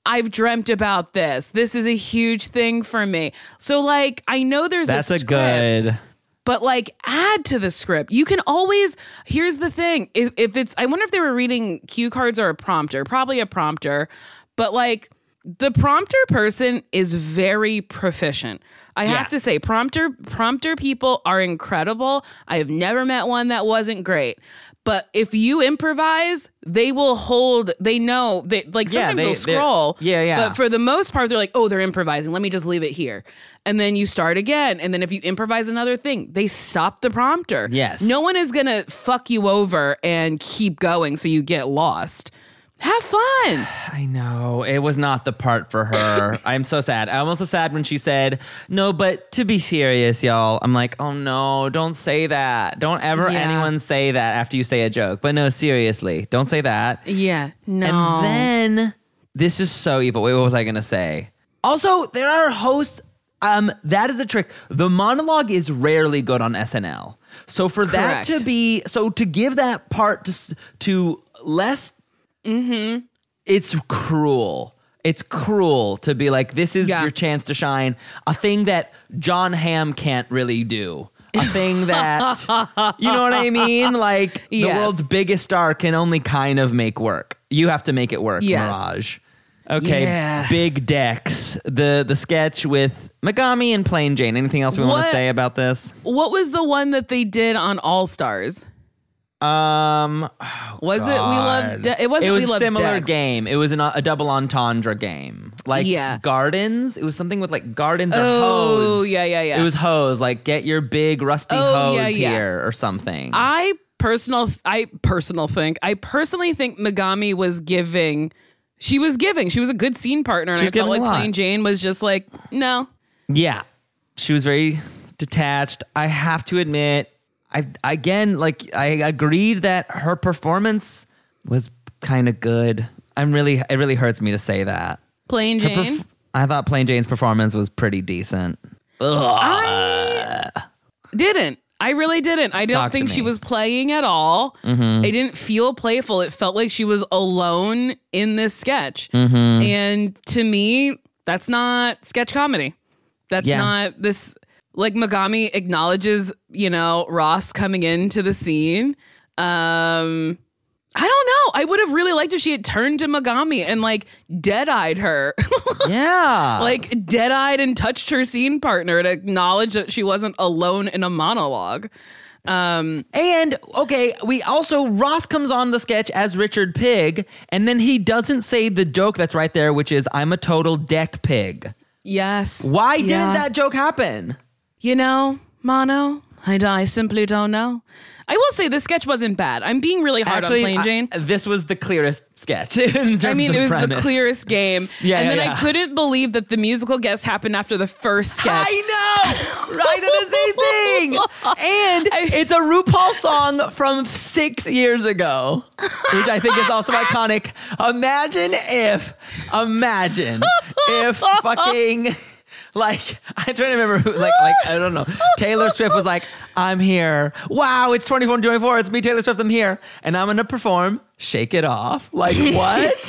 I've dreamt about this. This is a huge thing for me. So like, I know there's
That's
a
a
script,
good.
but like add to the script. You can always, here's the thing. If, if it's, I wonder if they were reading cue cards or a prompter, probably a prompter, but like the prompter person is very proficient. I
Yeah.
have to say, prompter prompter people are incredible. I have never met one that wasn't great. But if you improvise, they will hold. They know they like
Yeah,
sometimes
they-
they'll scroll.
they're- yeah, yeah.
But for the most part, they're like, oh, they're improvising. Let me just leave it here, and then you start again. And then if you improvise another thing, they stop the prompter.
Yes.
No one is gonna fuck you over and keep going so you get lost. Have fun.
I know. It was not the part for her. I'm so sad. I almost was sad when she said, no, but to be serious, y'all. I'm like, oh no, don't say that. Don't ever
Yeah.
anyone say that after you say a joke. But no, seriously, don't say that.
Yeah. No.
And then, this is so evil. Wait, what was I going to say? Also, there are hosts. Um, that is a trick. The monologue is rarely good on S N L. So for that
Correct.
to be, so to give that part to, s- to less,
Mm-hmm.
it's cruel. It's cruel to be like, this is
Yeah.
your chance to shine. A thing that John Hamm can't really do. A thing that, you know what I mean? Like, the
Yes.
world's biggest star can only kind of make work. You have to make it work,
Yes.
Mirage. Okay,
Yeah.
Big Dex. The the sketch with Megami and Plain Jane. Anything else we want to
What-
say about this?
What was the one that they did on All Stars?
Um,
Was it We Love? De- it wasn't
it was
We
a
Love
similar
Dex.
game. It was an, a double entendre game, like
Yeah.
Gardens. It was something with like Gardens or
Oh,
hose.
yeah, yeah, yeah.
It was hose, like get your big rusty
Oh,
hose
yeah, yeah.
here or something.
I personal I personal think I personally think Megami was giving. She was giving. She was a good scene partner, and
She's
I felt
giving
like
a lot.
Plain Jane was just like, no.
Yeah, she was very detached. I have to admit, I again, like I agreed that her performance was kind of good. I'm really, it really hurts me to say that.
Plain
Her
Jane.
perf- I thought Plain Jane's performance was pretty decent.
I didn't. I really didn't. I
Talk
don't
to
think she
me.
was playing at all.
Mm-hmm.
I didn't feel playful. It felt like she was alone in this sketch.
Mm-hmm.
And to me, that's not sketch comedy. That's
Yeah.
not this. Like Megami acknowledges, you know, Ross coming into the scene. Um, I don't know. I would have really liked if she had turned to Megami and like dead-eyed her.
Yeah,
like dead-eyed and touched her scene partner to acknowledge that she wasn't alone in a monologue. Um,
and okay, we also Ross comes on the sketch as Richard Pig, and then he doesn't say the joke that's right there, which is "I'm a total deck pig."
yes.
Why
Yeah.
didn't that joke happen?
You know, Mono, I, I simply don't know. I will say this sketch wasn't bad. I'm being really hard
Actually,
on Plain
I-
Jane.
this was the clearest sketch. In terms
I mean,
of
it was
premise.
the clearest game.
Yeah,
and
yeah,
then
yeah.
I couldn't believe that the musical guest happened after the first sketch.
I know, right? It's the same thing. And it's a RuPaul song from six years ago, which I think is also iconic. Imagine if, imagine if fucking. Like, I'm trying to remember who, like, like, I don't know. Taylor Swift was like, I'm here. Wow, it's twenty-four twenty-four. It's me, Taylor Swift. I'm here. And I'm going to perform Shake It Off. Like, what?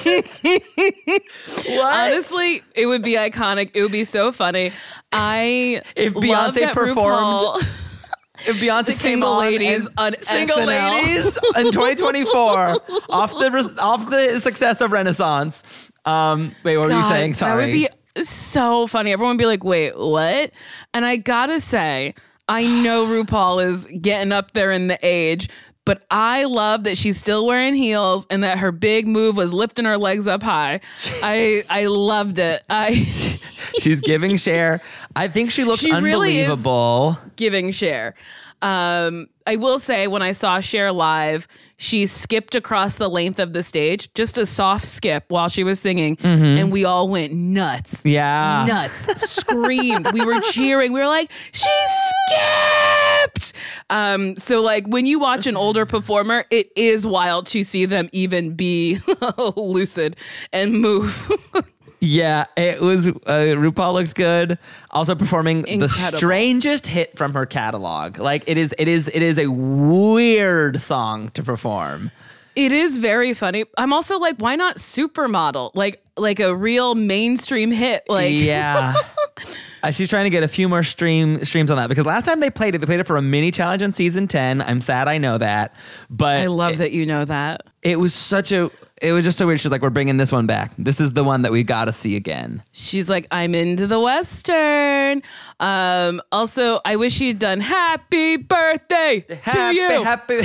What?
Honestly, it would be iconic. It would be so funny. I
If
love
Beyonce
that
performed-
RuPaul-
If Beyonce came
Single
on
ladies
and-
on
Single
S N L.
Ladies in twenty twenty-four off the res- off the success of Renaissance. Um, wait, what were you
God,
saying? Sorry.
That would be so funny. Everyone would be like, wait, what? And I gotta say, I know RuPaul is getting up there in the age, but I love that she's still wearing heels and that her big move was lifting her legs up high. I I loved it. I
She's giving Cher. I think she looks
She really is.
unbelievable.
giving Cher. Um, I will say when I saw Cher live, she skipped across the length of the stage, just a soft skip while she was singing, and we all went nuts.
Yeah.
Nuts. Screamed. We were cheering. We were like, she skipped. Um, so like when you watch an older performer, it is wild to see them even be lucid and move.
Yeah, it was. Uh, RuPaul looks good. Also performing the
Incredible.
strangest hit from her catalog. Like it is. It is. It is a weird song to perform.
It is very funny. I'm also like, why not Supermodel? Like like a real mainstream hit. Like
yeah. Uh, she's trying to get a few more stream streams on that because last time they played it, they played it for a mini challenge in season ten. I'm sad I know that, but
I love
it,
that you know that.
It was such a, it was just so weird. She's like, we're bringing this one back. This is the one that we got to see again.
She's like, I'm into the Western. Um, also, I wish she'd done Happy Birthday
Happy,
to you.
happy,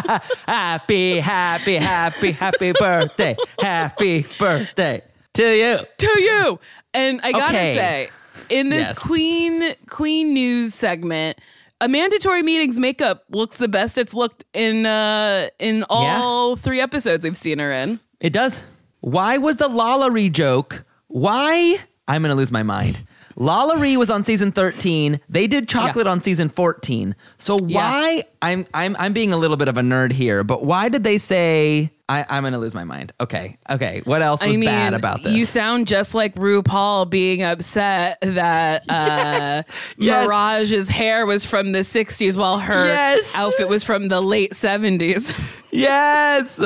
happy, happy, happy, happy birthday. Happy birthday to you.
To you. And I gotta
Okay.
say, in this
Yes.
Queen Queen News segment, a mandatory meetings makeup looks the best it's looked in uh, in all three episodes we've seen her in.
It does. Why was the Lalaurie joke? Why? I'm going to lose my mind. Lalaurie was on season thirteen. They did chocolate
Yeah.
on season fourteen. So why? I'm I'm I'm being a little bit of a nerd here, but why did they say? I, I'm going to lose my mind. Okay, okay. What else was
I mean,
bad about this?
you sound just like RuPaul being upset that uh,
Yes.
Mirage's hair was from the sixties while her
Yes.
outfit was from the late seventies.
Yes.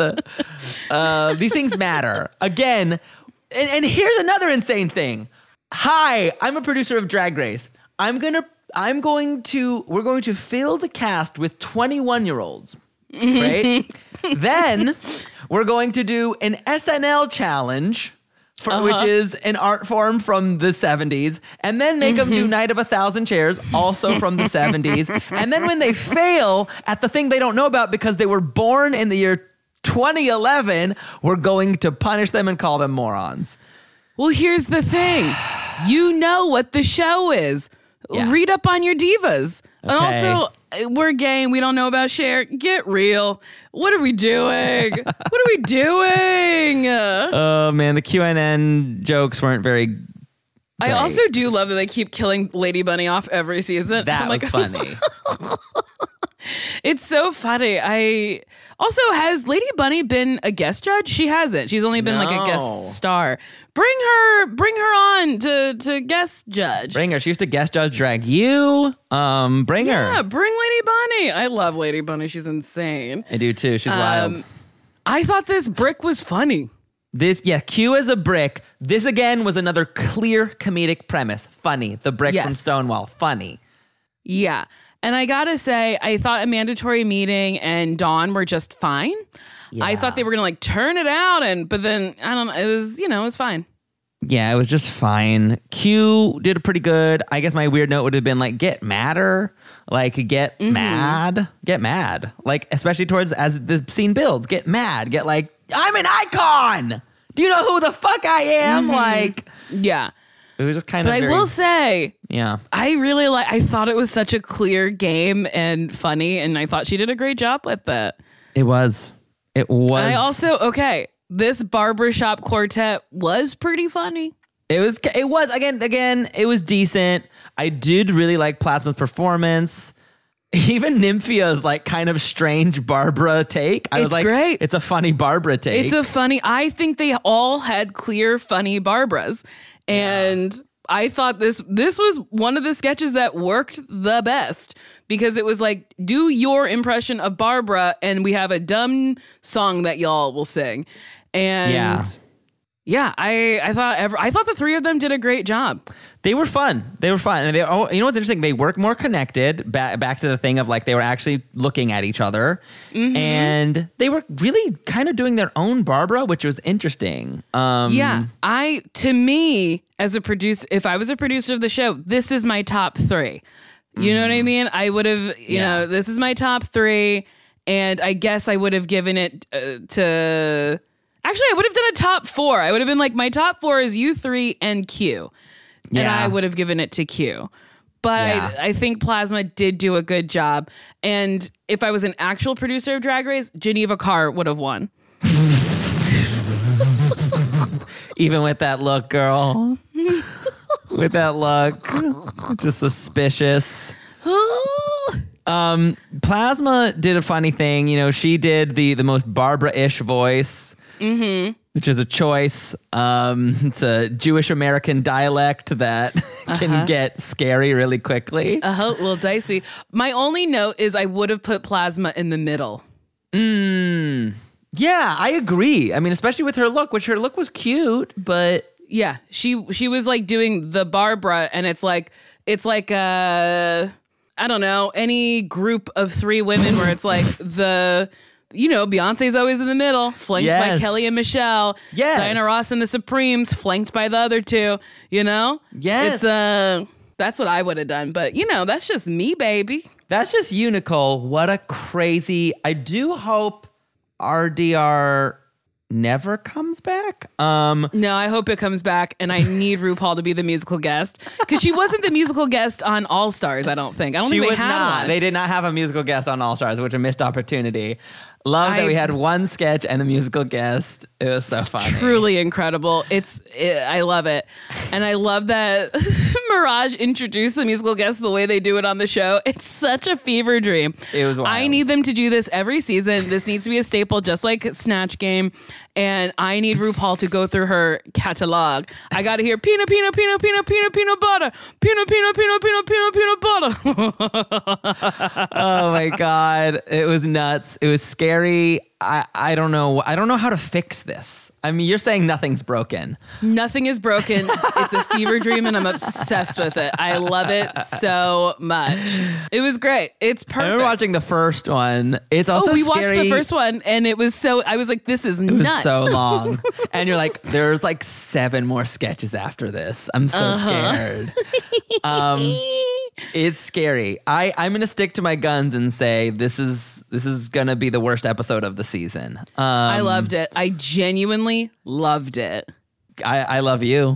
uh, these things matter. Again, and, and here's another insane thing. Hi, I'm a producer of Drag Race. I'm gonna I'm going to we're going to fill the cast with twenty-one year olds. Right? Then we're going to do an S N L challenge. For,
Uh-huh.
Which is an art form from the seventies, and then make them do Night of a Thousand Chairs, also from the seventies. And then when they fail at the thing they don't know about because they were born in the year twenty eleven, we're going to punish them and call them morons.
Well, here's the thing. You know what the show is.
Yeah.
Read up on your divas. And
Okay.
also, uh, we're gay and we don't know about Cher. Get real. What are we doing? What are we doing? Uh,
Oh man, the Q N N jokes weren't very.
I
great.
also do love that they keep killing Lady Bunny off every season.
That
I'm
was
like,
funny.
It's so funny. I also, has Lady Bunny been a guest judge? She hasn't. She's only been like a
No.
guest star. Bring her, bring her on to to guest judge.
Bring her. She used to guest judge Drag You. Um, bring
Yeah,
her.
bring Lady Bunny. I love Lady Bunny. She's insane.
I do too. She's wild.
Um, I thought this brick was funny.
This, yeah, Q as a brick. This again was another clear comedic premise. Funny. The brick from
Yes.
Stonewall. Funny.
Yeah. And I gotta say, I thought a mandatory meeting and Dawn were just fine. I
Yeah.
thought they were gonna like turn it out, and but then I don't know. It was, you know, it was fine.
Yeah, it was just fine. Q did pretty good. I guess my weird note would have been like, get madder. Like, get
Mm-hmm.
mad. Get mad. Like, especially towards as the scene builds. Get mad. Get like, I'm an icon. Do you know who the fuck I am? Like,
Yeah.
it was just kind
But
of
I
very,
will say,
yeah.
I really like. I thought it was such a clear game and funny, and I thought she did a great job with it.
It was. It was.
I also okay. This barbershop quartet was pretty funny.
It was, it was, again, again, it was decent. I did really like Plasma's performance. Even Nymphia's like kind of strange Barbara take. I was
It's
like,
great.
It's a funny Barbara take.
It's a funny. I think they all had clear, funny Barbaras, and I thought this this was one of the sketches that worked the best because it was like, do your impression of Barbara, and we have a dumb song that y'all will sing, and
Yeah.
yeah, I I thought ever I thought the three of them did a great job.
They were fun. They were fun. And they, oh, you know what's interesting? They work more connected. Back back to the thing of like they were actually looking at each other,
Mm-hmm.
and they were really kind of doing their own Barbara, which was interesting. Um,
Yeah, I to me as a producer, if I was a producer of the show, this is my top three. You know what I mean? I would have, you
Yeah.
know, this is my top three, and I guess I would have given it uh, to. Actually, I would have done a top four. I would have been like, my top four is you three and Q, and
Yeah.
I would have given it to Q. But
Yeah.
I, I think Plasma did do a good job. And if I was an actual producer of Drag Race, Geneva Carr would have won.
Even with that look, girl. With that look, just suspicious. Um, Plasma did a funny thing. You know, she did the the most Barbara-ish voice, mm-hmm. which is a choice. Um, it's a Jewish American dialect that can get scary really quickly.
Uh-huh, a little dicey. My only note is I would have put Plasma in the middle.
Yeah, I agree. I mean, especially with her look, which her look was cute, but
Yeah, she she was like doing the Barbara, and it's like it's like uh I don't know, any group of three women where it's like the you know, Beyonce's always in the middle, flanked
Yes.
by Kelly and Michelle.
Yes.
Diana Ross and the Supremes, flanked by the other two. You know,
Yes.
it's uh that's what I would have done. But you know, that's just me, baby.
that's just you, Nicole. What a crazy. I do hope R D R never comes back. Um,
No, I hope it comes back, and I need RuPaul to be the musical guest because she wasn't the musical guest on All Stars. I don't think. I don't
she
think they
was
had
not.
one.
They did not have a musical guest on All Stars, which is a missed opportunity. Love that
I-
we had one sketch and a musical guest. It was so funny.
Truly incredible. It's it, I love it, and I love that Mirage introduced the musical guest the way they do it on the show. It's such a fever dream.
It was wild.
I need them to do this every season. This needs to be a staple, just like Snatch Game. And I need RuPaul to go through her catalog. I got to hear peanut, peanut, peanut, peanut, peanut, peanut butter, peanut, peanut, peanut, peanut, peanut, peanut butter.
Oh my God. It was nuts. It was scary. I, I don't know. I don't know how to fix this. I mean, you're saying nothing's broken.
Nothing is broken. It's a fever dream, and I'm obsessed with it. I love it so much. It was great. It's
I
perfect.
remember watching the first one. It's also
oh, we
scary.
watched the first one, and it was so. I was like, "This is
It was
nuts."
so long. And you're like, there's like seven more sketches after this. I'm so
Uh-huh.
scared. Um, it's scary. I, I'm gonna stick to my guns and say this is this is gonna be the worst episode of the season. Um,
I loved it. I genuinely loved it.
I, I love you.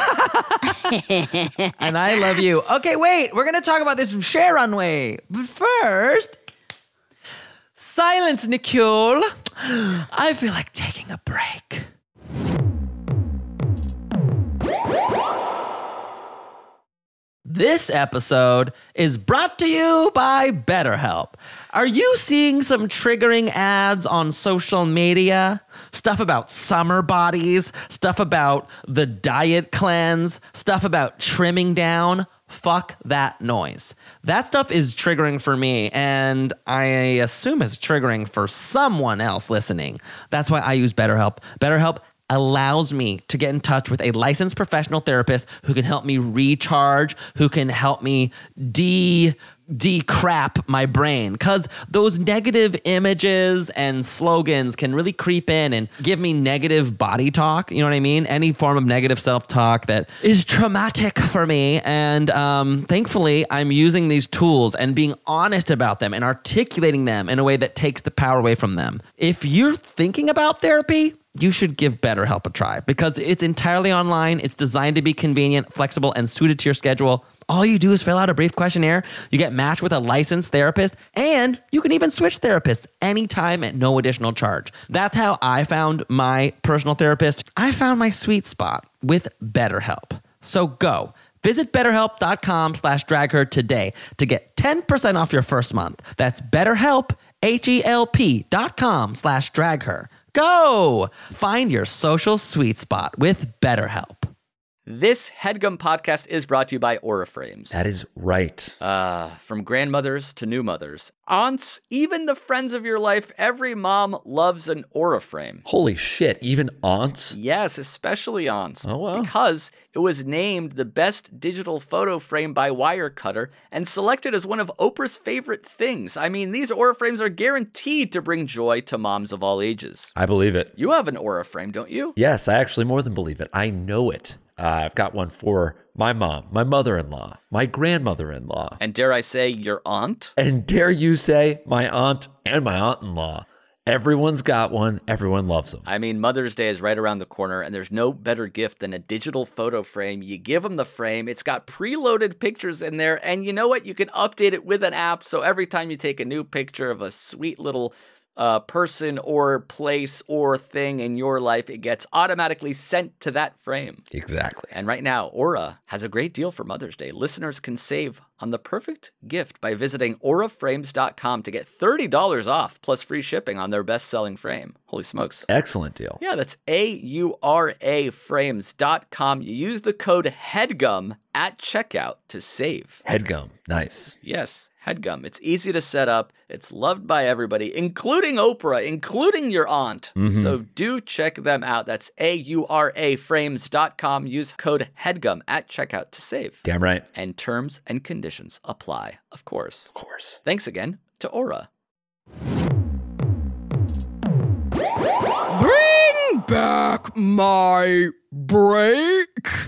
And I love you. Okay, wait. We're gonna talk about this Cher runway. But first, silence, Nicole. I feel like taking a break. This episode is brought to you by BetterHelp. Are you seeing some triggering ads on social media? Stuff about summer bodies, stuff about the diet cleanse, stuff about trimming down? Fuck that noise. That stuff is triggering for me, and I assume it's triggering for someone else listening. That's why I use BetterHelp. BetterHelp allows me to get in touch with a licensed professional therapist who can help me recharge, who can help me de de-crap my brain, because those negative images and slogans can really creep in and give me negative body talk. You know what I mean? Any form of negative self-talk that is traumatic for me. And um, thankfully, I'm using these tools and being honest about them and articulating them in a way that takes the power away from them. If you're thinking about therapy, you should give BetterHelp a try because it's entirely online. It's designed to be convenient, flexible, and suited to your schedule. All you do is fill out a brief questionnaire. You get matched with a licensed therapist, and you can even switch therapists anytime at no additional charge. That's how I found my personal therapist. I found my sweet spot with BetterHelp. So go. Visit betterhelp.com slash dragher today to get ten percent off your first month. That's BetterHelp, H-E-L-P dot com slash dragher. Go! Find your social sweet spot with BetterHelp.
This HeadGum podcast is brought to you by Aura Frames.
That is right.
Uh, from grandmothers to new mothers, aunts, even the friends of your life, every mom loves an Aura frame.
Holy shit, even aunts?
Yes, especially aunts.
Oh, wow.
Because it was named the best digital photo frame by Wirecutter and selected as one of Oprah's favorite things. I mean, these Aura frames are guaranteed to bring joy to moms of all ages.
I believe it.
You have an Aura frame, don't you?
Yes, I actually more than believe it. I know it. Uh, I've got one for my mom, my mother-in-law, my grandmother-in-law,
And dare I say, your aunt?
and dare you say my aunt and my aunt-in-law. Everyone's got one. Everyone loves them.
I mean, Mother's Day is right around the corner, and there's no better gift than a digital photo frame. You give them the frame, it's got preloaded pictures in there, and you know what? You can update it with an app, so every time you take a new picture of a sweet little uh, person or place or thing in your life, it gets automatically sent to that frame.
Exactly.
And right now, Aura has a great deal for Mother's Day. Listeners can save on the perfect gift by visiting aura frames dot com to get thirty dollars off plus free shipping on their best-selling frame. Holy smokes.
Excellent deal.
Yeah, that's A U R A frames dot com. You use the code HEADGUM at checkout to save.
Headgum. Nice.
Yes, HeadGum. It's easy to set up. It's loved by everybody, including Oprah, including your aunt.
Mm-hmm.
So do check them out. That's A U R A frames dot com. Use code HeadGum at checkout to save.
Damn right.
And terms and conditions apply, of course.
Of course.
Thanks again to Aura.
Bring back my break.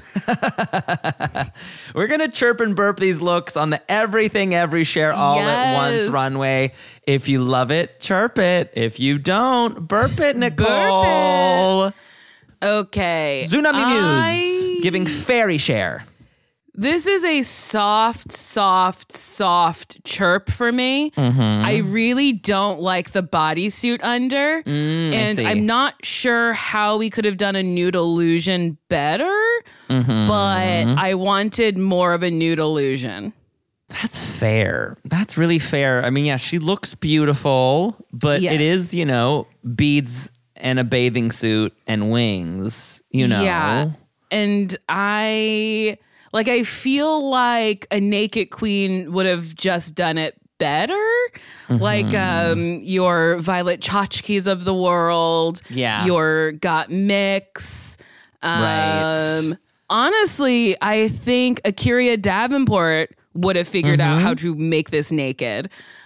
We're going to chirp and burp these looks on the Everything Every Share All at Once
Yes.
runway. If you love it, chirp it. If you don't, burp it, Nicole.
Okay.
Zuna Muse
I-
giving fairy share.
This is a soft, soft, soft chirp for me.
Mm-hmm.
I really don't like the bodysuit under.
Mm,
and
see.
I'm not sure how we could have done a nude illusion better,
Mm-hmm.
but I wanted more of a nude illusion.
That's fair. That's really fair. I mean, yeah, she looks beautiful, but
Yes.
it is, you know, beads and a bathing suit and wings, you know.
Yeah. And I like I feel like a naked queen would have just done it better. Like um your Violet Chachkis of the world.
Yeah.
Your Got Mix. Um
Right.
honestly, I think Akira Davenport would have figured out how to make this naked.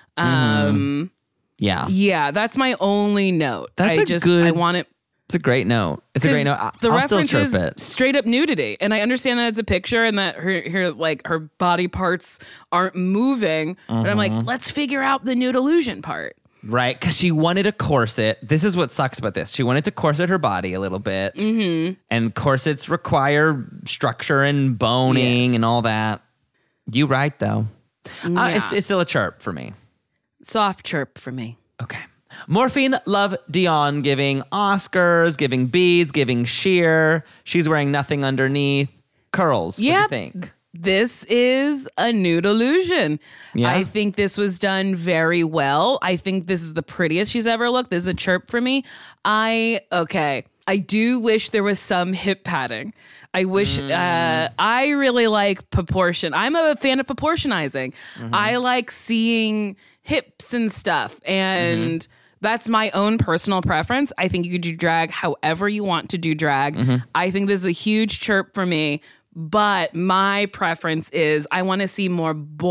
Um
Yeah.
yeah, that's my only note.
That's
I
a
just
good-
I want it
It's a great note. It's a great note. I-
the
I'll still
reference
chirp
is
it.
straight up nudity, and I understand that it's a picture and that her, her like her body parts aren't moving. But I'm like,
Mm-hmm.
let's figure out the nude illusion part.
Right, because she wanted a corset. This is what sucks about this. She wanted to corset her body a little bit. Mm-hmm. And corsets require structure and boning
Yes.
and all that. You right, though. Uh,
Yeah.
it's, it's still a chirp for me.
Soft chirp for me.
Okay. Morphine Love Dion giving Oscars, giving beads, giving sheer. She's wearing nothing underneath. Curls. What do you
Yep.
think?
This is a nude illusion.
Yeah?
I think this was done very well. I think this is the prettiest she's ever looked. This is a chirp for me. I, okay. I do wish there was some hip padding. I wish, uh, I really like proportion. I'm a fan of proportionizing. I like seeing hips and stuff. And that's my own personal preference. I think you could do drag however you want to do drag. I think this is a huge chirp for me. But my preference is I want to see more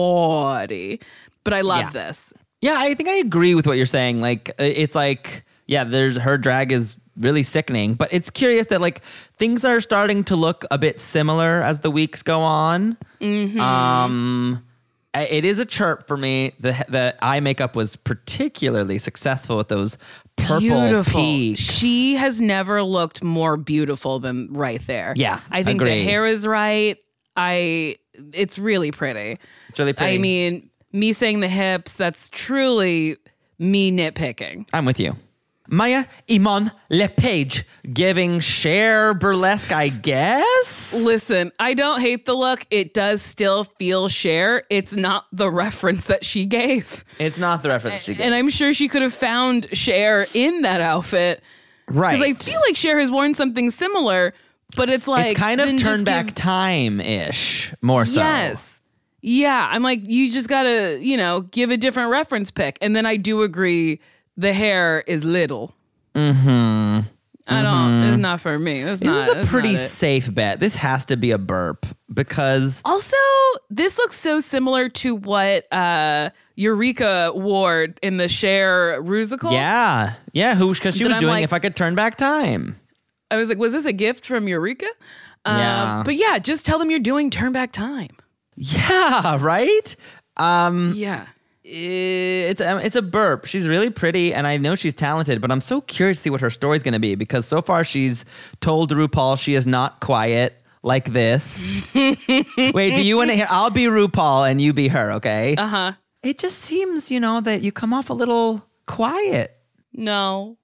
body. But I love
Yeah.
this.
Yeah, I think I agree with what you're saying. Like, uh, it's like, yeah, there's her drag is really sickening, but it's curious that like things are starting to look a bit similar as the weeks go on.
Mm-hmm.
Um, I- it is a chirp for me. The the eye makeup was particularly successful with those purple
Beautiful.
peaks.
She has never looked more beautiful than right there.
Yeah,
I think
agree.
the hair is right. I it's really pretty.
It's really pretty.
I mean, me saying the hips, that's truly me nitpicking.
I'm with you. Maya Iman Lepage giving Cher burlesque, I guess.
Listen, I don't hate the look. It does still feel Cher. It's not the reference that she gave.
It's not the reference she gave.
And I'm sure she could have found Cher in that outfit.
Right.
Because I feel like Cher has worn something similar, but it's like
it's kind of
then
turn
just
back
give-
time-ish, more so.
Yes. Yeah. I'm like, you just gotta, you know, give a different reference pick. And then I do agree the hair is little. Mm-hmm. I don't, it's not for me. That's
This
not,
is a
that's
pretty
not it.
safe bet. This has to be a burp because
Also, this looks so similar to what uh, Eureka wore in the Cher Rusical.
yeah, yeah, who because she
That
was
I'm
doing
like-
If I Could Turn Back Time.
I was like, was this a gift from Eureka? Uh,
Yeah.
But yeah, just tell them you're doing Turn Back Time.
Yeah, right. Um,
Yeah.
it's um, it's a burp. She's really pretty, and I know she's talented. But I'm so curious to see what her story's going to be because so far she's told RuPaul she is not quiet like this. Wait, do you want to hear? I'll be RuPaul and you be her, okay?
Uh huh.
It just seems, you know, that you come off a little quiet.
No.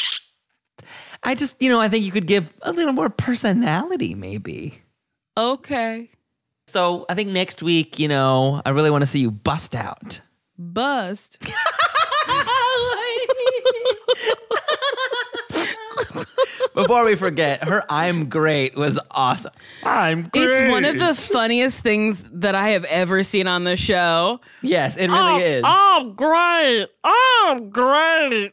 I just, you know, I think you could give a little more personality, maybe.
Okay.
So I think next week, you know, I really want to see you bust out. Before we forget, her "I'm great" was awesome. I'm great.
It's one of the funniest things that I have ever seen on the show.
Yes, it really
oh,
is.
Oh, great. Oh, great.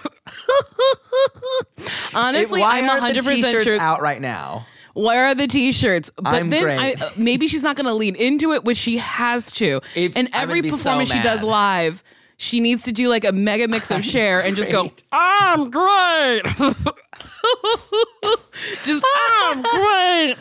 Honestly,
It- why
I'm
aren't
one hundred
the
percent
t-shirts
sure.
out right now?
Where are the t-shirts? But
I'm
then
great.
I, uh, maybe she's not going to lean into it, which she has to.
If-
and
I'm
every
gonna be so
performance she does
mad.
live, she needs to do like a mega mix of Cher and just go,
great.
I'm great. just, I'm great.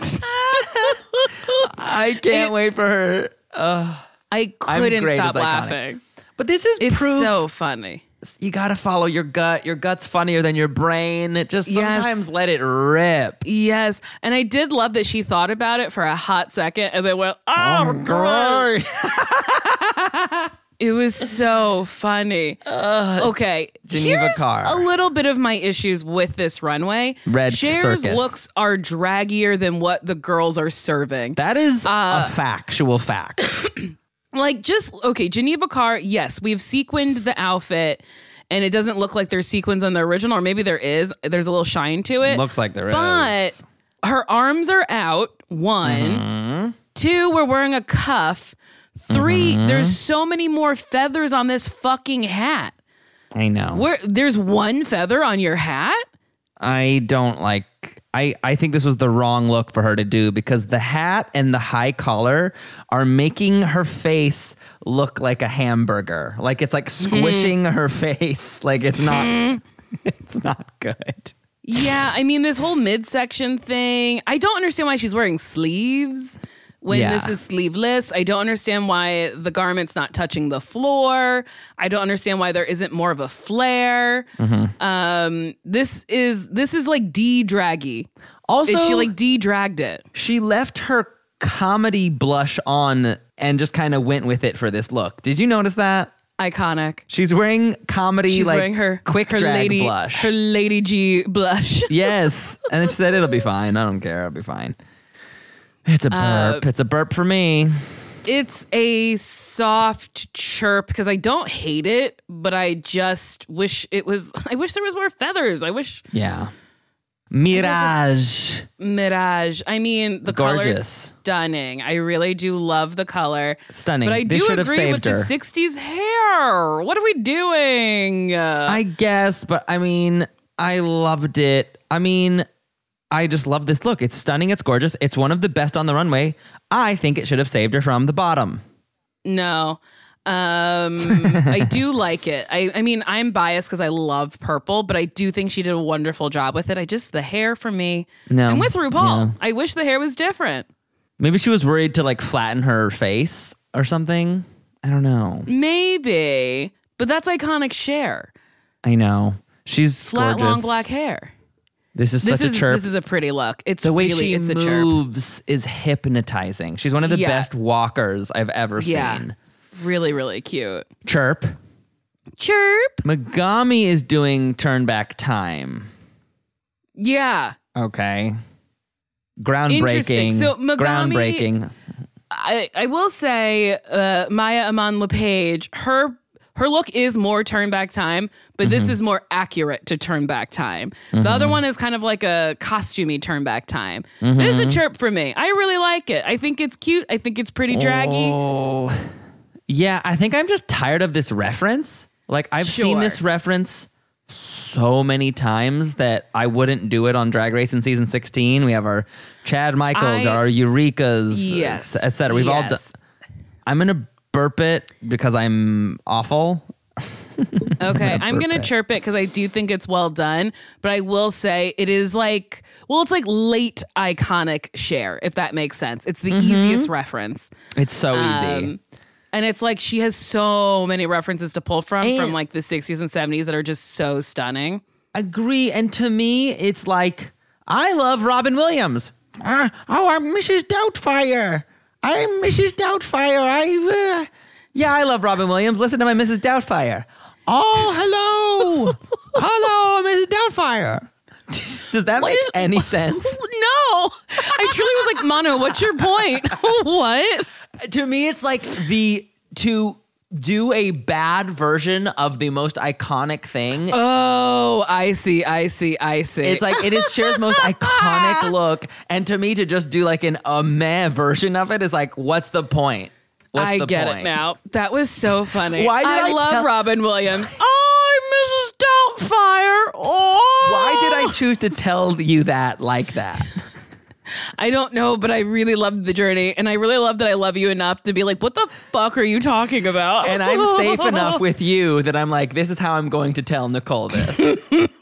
I can't
It-
wait for her. Uh,
I
I'm
couldn't
great
stop
is iconic.
laughing.
but this is
It's
proof.
so funny.
You got to follow your gut. Your gut's funnier than your brain. It just
Yes.
sometimes let it rip.
Yes. And I did love that she thought about it for a hot second and then went, oh, great. It was so funny. Okay.
Geneva
here's
Carr.
a little bit of my issues with this runway.
Red
Cher's
Circus.
looks are draggier than what the girls are serving.
That is
Uh,
a factual fact.
Like, just, okay, Geneva Carr, yes, we've sequined the outfit, and it doesn't look like there's sequins on the original, or maybe there is. There's a little shine to it.
Looks like there is.
But her arms are out, one.
Mm-hmm.
Two, we're wearing a cuff. Three,
Mm-hmm.
there's so many more feathers on this fucking hat.
I know.
Where There's one feather on your hat?
I don't like. I, I think this was the wrong look for her to do because the hat and the high collar are making her face look like a hamburger. Like it's like squishing her face. Like it's not. It's not good.
Yeah, I mean, this whole midsection thing, I don't understand why she's wearing sleeves when
Yeah.
this is sleeveless. I don't understand why the garment's not touching the floor. I don't understand why there isn't more of a flare.
Mm-hmm.
Um, this is this is like de-draggy.
Also,
she like de-dragged it.
she left her comedy blush on and just kind of went with it for this look. Did you notice that?
Iconic.
She's wearing comedy,
She's
like
wearing her
quick
her
drag
lady
blush.
her Lady G blush.
Yes. And then she said, it'll be fine. I don't care. It'll be fine. It's a burp.
Uh,
it's a burp for me.
It's a soft chirp because I don't hate it, but I just wish it was. I wish there was more feathers. I wish
Yeah. Mirage.
Mirage. I mean, the color's
Gorgeous.
stunning. I really do love the color.
Stunning.
But I
They
do
should have
agree with
saved
the
her.
sixties hair. What are we doing? Uh,
I guess, but I mean, I loved it. I mean, I just love this look. It's stunning. It's gorgeous. It's one of the best on the runway. I think it should have saved her from the bottom.
no. Um, I do like it. I, I mean, I'm biased because I love purple, but I do think she did a wonderful job with it. I just, the hair for me.
No.
I'm with RuPaul.
Yeah.
I wish the hair was different.
Maybe she was worried to like flatten her face or something. I don't know.
Maybe, but that's iconic Cher.
I know. She's
Flat,
gorgeous.
long black hair.
This is
This
such
is
a chirp.
this is a pretty look. It's
the way
really
she
it's a chirp.
moves is hypnotizing. She's one of the
Yeah.
best walkers I've ever
Yeah.
seen.
Really, really cute.
Chirp.
Chirp.
Megami is doing turn back time.
Yeah.
Okay. Groundbreaking.
Interesting. So Megami-
Groundbreaking.
I, I will say, uh, Maya Aman LePage, her her look is more turn back time, but
Mm-hmm.
this is more accurate to turn back time. The other one is kind of like a costumey turn back time.
Mm-hmm.
This is a chirp for me. I really like it. I think it's cute. I think it's pretty draggy.
Oh. Yeah, I think I'm just tired of this reference. Like, I've seen
Sure.
this reference so many times that I wouldn't do it on Drag Race in season sixteen. We have our Chad Michaels,
I-
our Eurekas,
Yes.
et cetera. We've all done.
Yes.
I'm going to burp it because I'm awful.
Okay, I'm
burp
gonna
it.
chirp it because I do think it's well done. But I will say it is like, well, it's like late iconic Cher, if that makes sense. It's the easiest reference,
It's so easy.
Um, and it's like she has so many references to pull from
And-
from like the sixties and seventies that are just so stunning.
Agree. And to me, it's like, I love Robin Williams. Uh, oh, I'm Missus Doubtfire. I'm Missus Doubtfire. I, uh... Yeah, I love Robin Williams. Listen to my Missus Doubtfire. Oh, hello. Hello, Missus Doubtfire. Does that make any sense?
No, I truly was like, Manu, what's your point? What?
To me, it's like the to do a bad version of the most iconic thing.
Oh, I see, I see, I see.
It's like it is Cher's most iconic look, and to me, to just do like an a meh version of it is like, what's the point? What's
I
the
get
point?
it now. That was so funny.
Why did I
love
tell-
Robin Williams. Oh, Missus Doubtfire. Oh.
Why did I choose to tell you that like that?
I don't know, but I really loved the journey, and I really love that I love you enough to be like, what the fuck are you talking about?
And I'm safe enough with you that I'm like, this is how I'm going to tell Nicole this.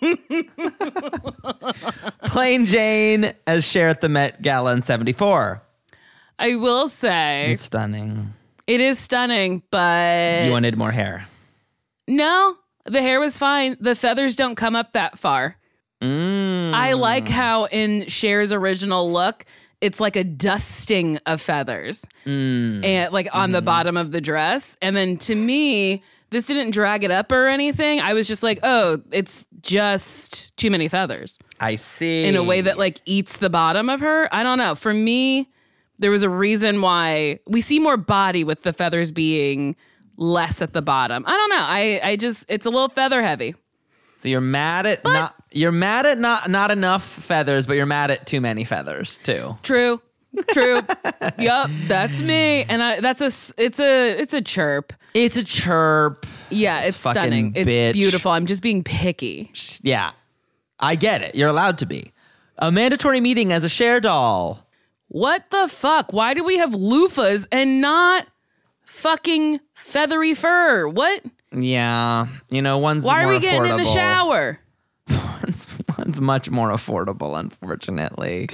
Plain Jane as Cher at the Met Gala in seventy-four.
I will say
It's stunning.
it is stunning, but
You wanted more hair.
no, the hair was fine. The feathers don't come up that far.
Mm.
I like how in Cher's original look, it's like a dusting of feathers
Mm.
and like on
Mm-hmm.
the bottom of the dress. And then to me, this didn't drag it up or anything. I was just like, oh, it's just too many feathers
I see.
in a way that like eats the bottom of her. I don't know. For me, there was a reason why we see more body with the feathers being less at the bottom. I don't know. I, I just, it's a little feather heavy.
So you're mad at not you're mad at not not enough feathers, but you're mad at too many feathers too.
True. True. Yup, that's me. And I that's a s- it's a it's a chirp.
It's a chirp.
Yeah, it's
fucking
stunning. It's
bitch.
beautiful. I'm just being picky.
Yeah. I get it. You're allowed to be. A mandatory meeting as a Cher doll.
What the fuck? Why do we have loofahs and not fucking feathery fur? What?
Yeah. You know, one's
Why are
more
we getting in the
affordable.
shower?
One's, one's much more affordable, unfortunately.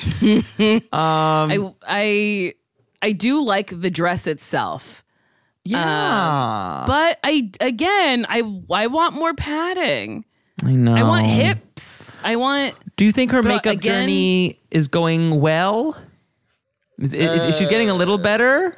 I I I do like the dress itself.
Yeah.
But I again, I I want more padding.
I know.
I want hips. I want
Do you think her
But
makeup
again-
journey is going well? Is, is, is she getting a little better?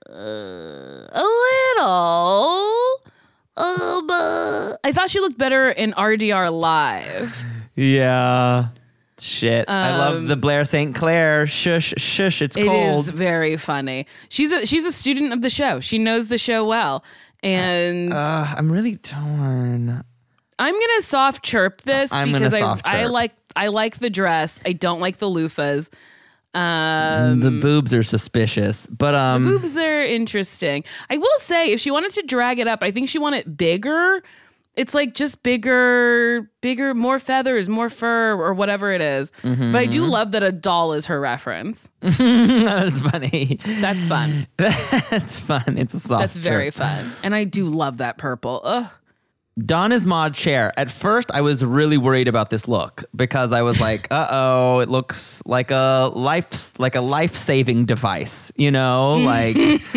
a little. Um, uh, I thought she looked better in R D R Live.
Yeah. Shit. I love
Um,
the Blair Saint Clair. Shush, shush, it's
It
cold.
is very funny. She's a she's a student of the show. She knows the show well, and
Uh, I'm really torn.
I'm gonna soft chirp this
I'm gonna
because I
soft
I
chirp.
like I like the dress. I don't like the loofahs. Um,
the boobs are suspicious, but um,
boobs are interesting. I will say, if she wanted to drag it up, I think she wanted it bigger. It's like just bigger, bigger, more feathers, more fur, or whatever it is.
Mm-hmm,
But I do love that a doll is her reference.
that's funny.
That's fun.
That's fun. It's a soft.
That's very
chirp.
fun. And I do love that purple. Ugh.
Donna's Mod Cher. At first, I was really worried about this look because I was like, "Uh oh, it looks like a life, like a life saving device." You know, like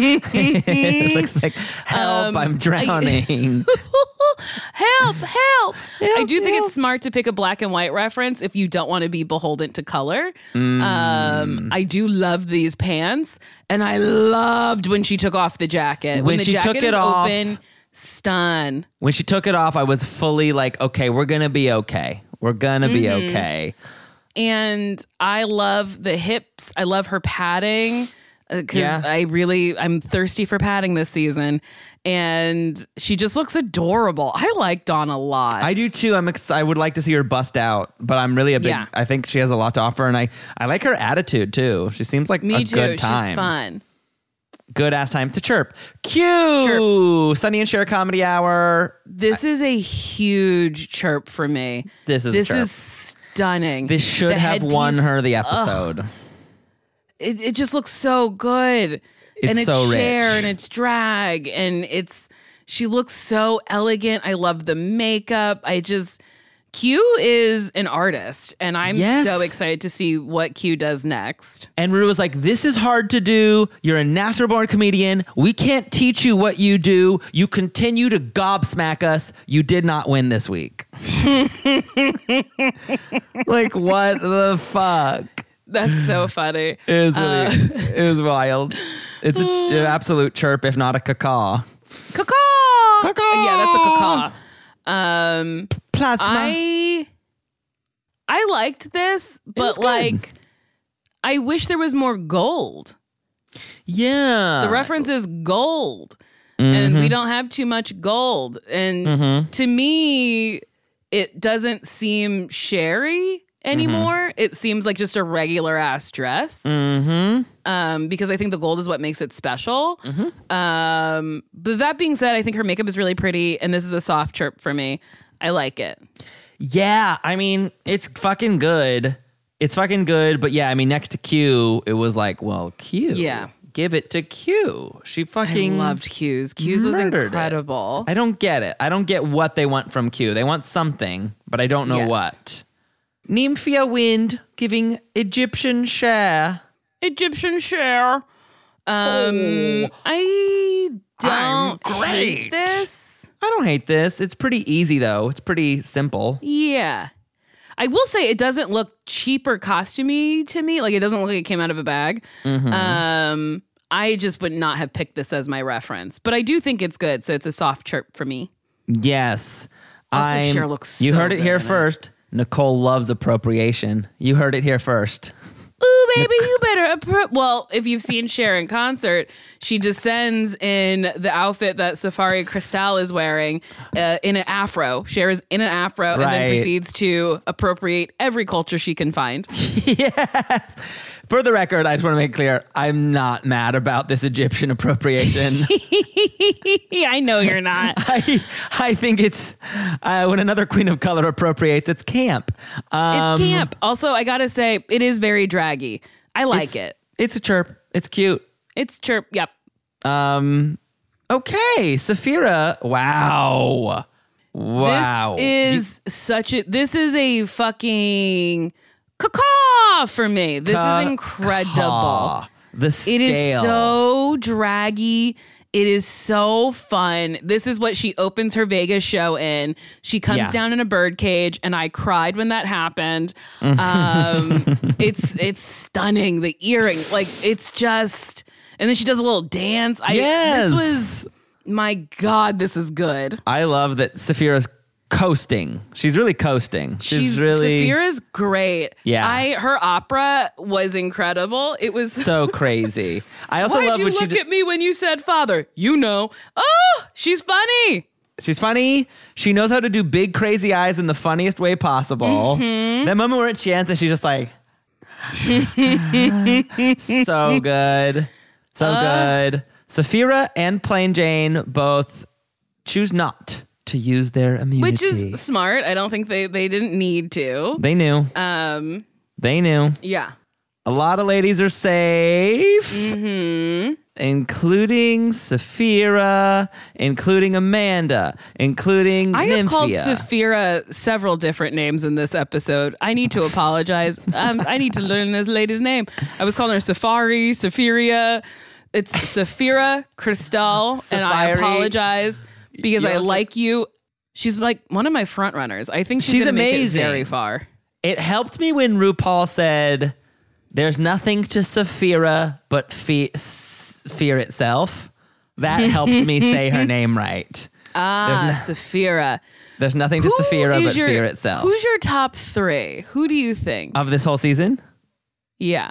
it looks like help,
Um,
I'm drowning.
help, help. I do think it's smart to pick a black and white reference if you don't want to be beholden to color.
Mm.
Um, I do love these pants, and I loved when she took off the jacket. When,
When
the
she
jacket
took it
is
off-
open, stun.
When she took it off, I was fully like, "Okay, we're gonna be okay. We're gonna be
Mm-hmm.
okay."
And I love the hips. I love her padding because
Yeah.
I really, I'm thirsty for padding this season. And she just looks adorable. I like Dawn a lot.
I do too. I'm ex- I would like to see her bust out, but I'm really a big.
Yeah.
I think she has a lot to offer, and I I like her attitude too. She seems like
Me
a
too.
good time.
She's fun.
Good ass time to chirp. Cue Sunny and Cher comedy hour.
This is a huge chirp for me.
This is a
this
chirp.
is stunning.
This should
The
have won
headpiece,
her the episode.
It, it just looks so good.
It's
and it's
so
Cher
rich.
and it's drag and it's she looks so elegant. I love the makeup. I just Q is an artist, and I'm
Yes.
so excited to see what Q does next.
And Rue was like, "This is hard to do. You're a natural born comedian. We can't teach you what you do. You continue to gobsmack us. You did not win this week." Like, what the fuck?
That's so funny.
It was really, it was wild. It's a, an absolute chirp, if not a cacaw.
Caw!
Caw!
Yeah, that's a caw. Um,
Plasma.
I I liked this,
was
but
good.
like I wish there was more gold.
yeah.
The reference is gold. and we don't have too much gold. And
Mm-hmm.
to me, it doesn't seem Sherry anymore.
Mm-hmm.
It seems like just a regular ass dress. Mm-hmm. Um, because I think the gold is what makes it special.
Mm-hmm.
Um, but that being said, I think her makeup is really pretty, and this is a soft chirp for me. I like it.
Yeah, I mean, it's fucking good. It's fucking good, but yeah, I mean, next to Q, it was like, well, Q.
Yeah.
Give it to Q. She
I
fucking
loved Q's. Q's was
murdered it.
incredible.
I don't get it. I don't get what they want from Q. They want something, but I don't know
Yes.
what. Nymphia Wind giving Egyptian share.
Egyptian share. Um, I don't
I'm
hate
great.
this.
I don't hate this. It's pretty easy, though. It's pretty simple.
Yeah. I will say it doesn't look cheap or costumey to me. Like, it doesn't look like it came out of a bag.
Mm-hmm.
Um, I just would not have picked this as my reference. But I do think it's good, so it's a soft chirp for me.
Yes.
Also,
I'm-
Cher looks
You
so
heard it
good
here
in it.
first. Nicole loves appropriation. You heard it here first.
Ooh, baby, you better. Appro-. Well, if you've seen Cher in concert, she descends in the outfit that Safari Cristal is wearing uh, in an afro. Cher is in an afro and then
Right.
proceeds to appropriate every culture she can find.
Yes. For the record, I just want to make clear, I'm not mad about this Egyptian appropriation.
I know you're not.
I I think it's uh, when another queen of color appropriates, it's camp. Um,
It's camp. Also, I gotta say, it is very draggy. I like
it's-
it.
It's a chirp. It's cute.
It's chirp. Yep.
Um. Okay, Saphira. Wow. Wow.
This is such a. This is a fucking caw for me. This
Caw-
is incredible.
Ah, the scale.
It is so draggy. It is so fun. This is what she opens her Vegas show in. She comes
Yeah.
down in a bird cage, and I cried when that happened. Um, it's it's stunning. The earring, like it's just, and then she does a little dance. I,
Yes.
This was, my God, this is good.
I love that Saphira's coasting. She's really coasting. She's,
She's
really
Saphira's great.
Yeah.
I her opera was incredible. It was
so crazy. I also
Why'd
love
you
when she
look
d-
at me when you said father? You know. Oh, she's funny.
She's funny. She knows how to do big crazy eyes in the funniest way possible.
Mm-hmm.
That moment where it's Chance and she's just like so good. So
Uh.
good. Saphira and Plain Jane both choose not to use their immunity.
Which is smart. I don't think they, they didn't need to.
They knew.
Um,
They knew.
yeah.
A lot of ladies are safe,
Mm-hmm.
including Saphira, including Amanda, including
I have called
Nymphia.
Saphira several different names in this episode. I need to apologize. um, I need to learn this lady's name. I was calling her Safari, Saphiria. It's Saphira Cristal, and I
Safari.
apologize because
You
I
also-
like you. She's like one of my front runners. I think she's,
She's
gonna make it
amazing.
very far.
It helped me when RuPaul said, "There's nothing to Saphira but fe- s- fear itself." That helped me say her name right.
Ah,
There's
Saphira.
There's nothing to
Who
Saphira
is
but
your-
fear itself.
Who's your top three? Who do you think?
Of this whole season,
yeah.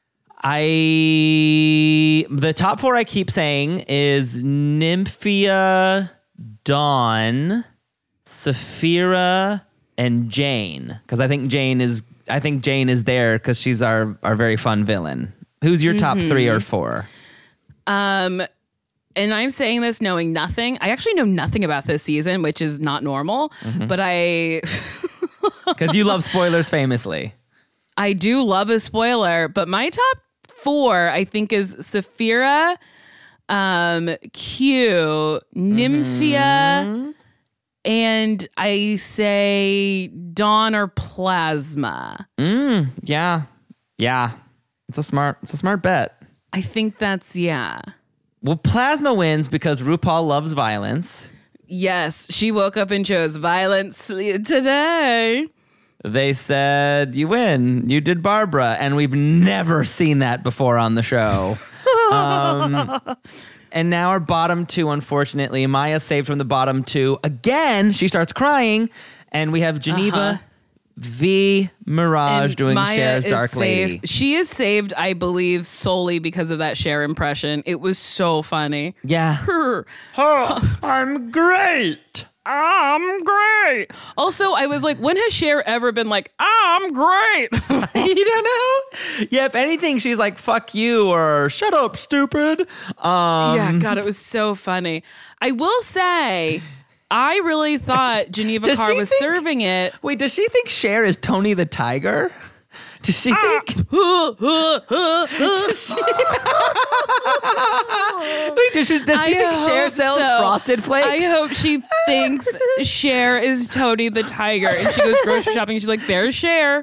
I the top four I keep saying is Nymphia, Dawn, Saphira, and Jane. Because I think Jane is I think Jane is there because she's our our very fun villain. Who's your top
Mm-hmm.
three or four?
Um, and I'm saying this knowing nothing. I actually know nothing about this season, which is not normal.
Mm-hmm.
But I,
Because you love spoilers famously.
I do love a spoiler. But my top four, I think, is Saphira, um, Q, Nymphia,
Mm-hmm.
and I say Dawn or Plasma.
Yeah, yeah. It's a smart. It's a smart bet.
I think that's yeah.
Well, Plasma wins because RuPaul loves violence.
Yes, she woke up and chose violence today.
They said, you win. You did Barbara. And we've never seen that before on the show. um, and now our bottom two, unfortunately. Maya saved from the bottom two. Again, she starts crying. And we have Geneva
Uh-huh.
V Mirage
And
doing
Maya
Cher's
is
Dark Lady.
saved. She is saved, I believe, solely because of that Cher impression. It was so funny.
Yeah.
Oh,
I'm great.
I'm great. Also, I was like, when has Cher ever been like, I'm great?
You don't know? Yeah, if anything, she's like, fuck you or shut up, stupid. Um,
Yeah, God, it was so funny. I will say, I really thought Geneva
Does
Carr
she
was
think-
serving it.
Wait, does she think Cher is Tony the Tiger? Does she think? does she, Wait, does she, does she
I
think Cher
hope
sells
so.
Frosted Flakes?
I hope she thinks Cher is Tony the Tiger. And she goes grocery shopping and she's like, there's Cher.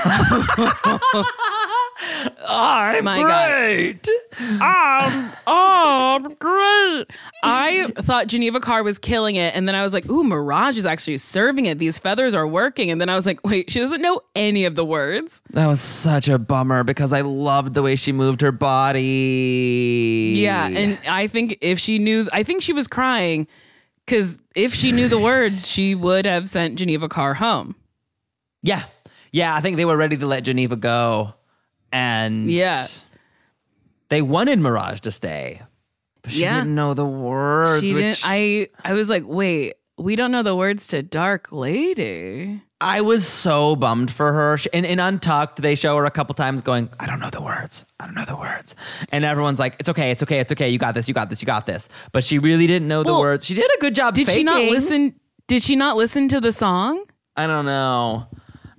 I'm
My God.
great.
I'm, I'm great. I thought Geneva Carr was killing it. And then I was like, ooh, Mirage is actually serving it. These feathers are working. And then I was like, wait, she doesn't know any of the words.
That was such a bummer because I loved the way she moved her body.
Yeah. And I think if she knew, I think she was crying because if she knew the words, she would have sent Geneva Carr home.
Yeah. Yeah, I think they were ready to let Geneva go. And
Yeah.
they wanted Mirage to stay. But she
Yeah.
didn't know the words.
She
which
didn't. I, I was like, wait, we don't know the words to Dark Lady.
I was so bummed for her. She- In, in Untucked, they show her a couple times going, I don't know the words. I don't know the words. And everyone's like, it's okay, it's okay, it's okay. You got this, you got this, you got this. But she really didn't know the
Well,
words. She did a good job
Did she not
faking.
listen? Did she not listen to the song?
I don't know.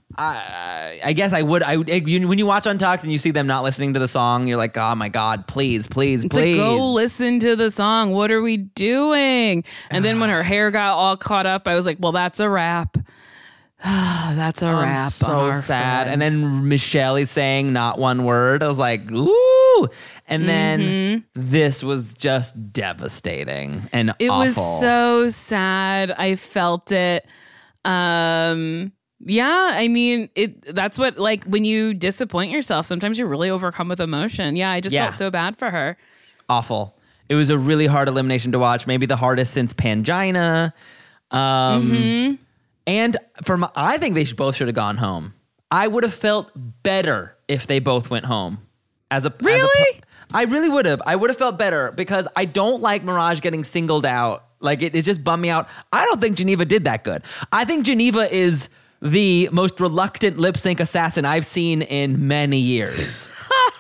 I, I guess I would. I would- you, when you watch Untucked and you see them not listening to the song, you're like, oh my God, please, please,
It's
please.
like, go listen to the song. What are we doing? And then when her hair got all caught up, I was like, well, that's a wrap. That's a
I'm
wrap.
so
on our
sad.
friend.
And then Michelle is saying not one word. I was like, ooh. And then
Mm-hmm.
this was just devastating and
it
awful.
was so sad. I felt it. Um, yeah, I mean, it. That's what, like, when you disappoint yourself, sometimes you're really overcome with emotion. Yeah, I just
Yeah.
felt so bad for her.
awful. It was a really hard elimination to watch. Maybe the hardest since Pangina. Um,
Mm-hmm.
And from I think they should, both should have gone home. I would have felt better if they both went home. As a
Really?
As a, I really would have. I would have felt better because I don't like Mirage getting singled out. Like it, it just bummed me out. I don't think Geneva did that good. I think Geneva is the most reluctant lip sync assassin I've seen in many years.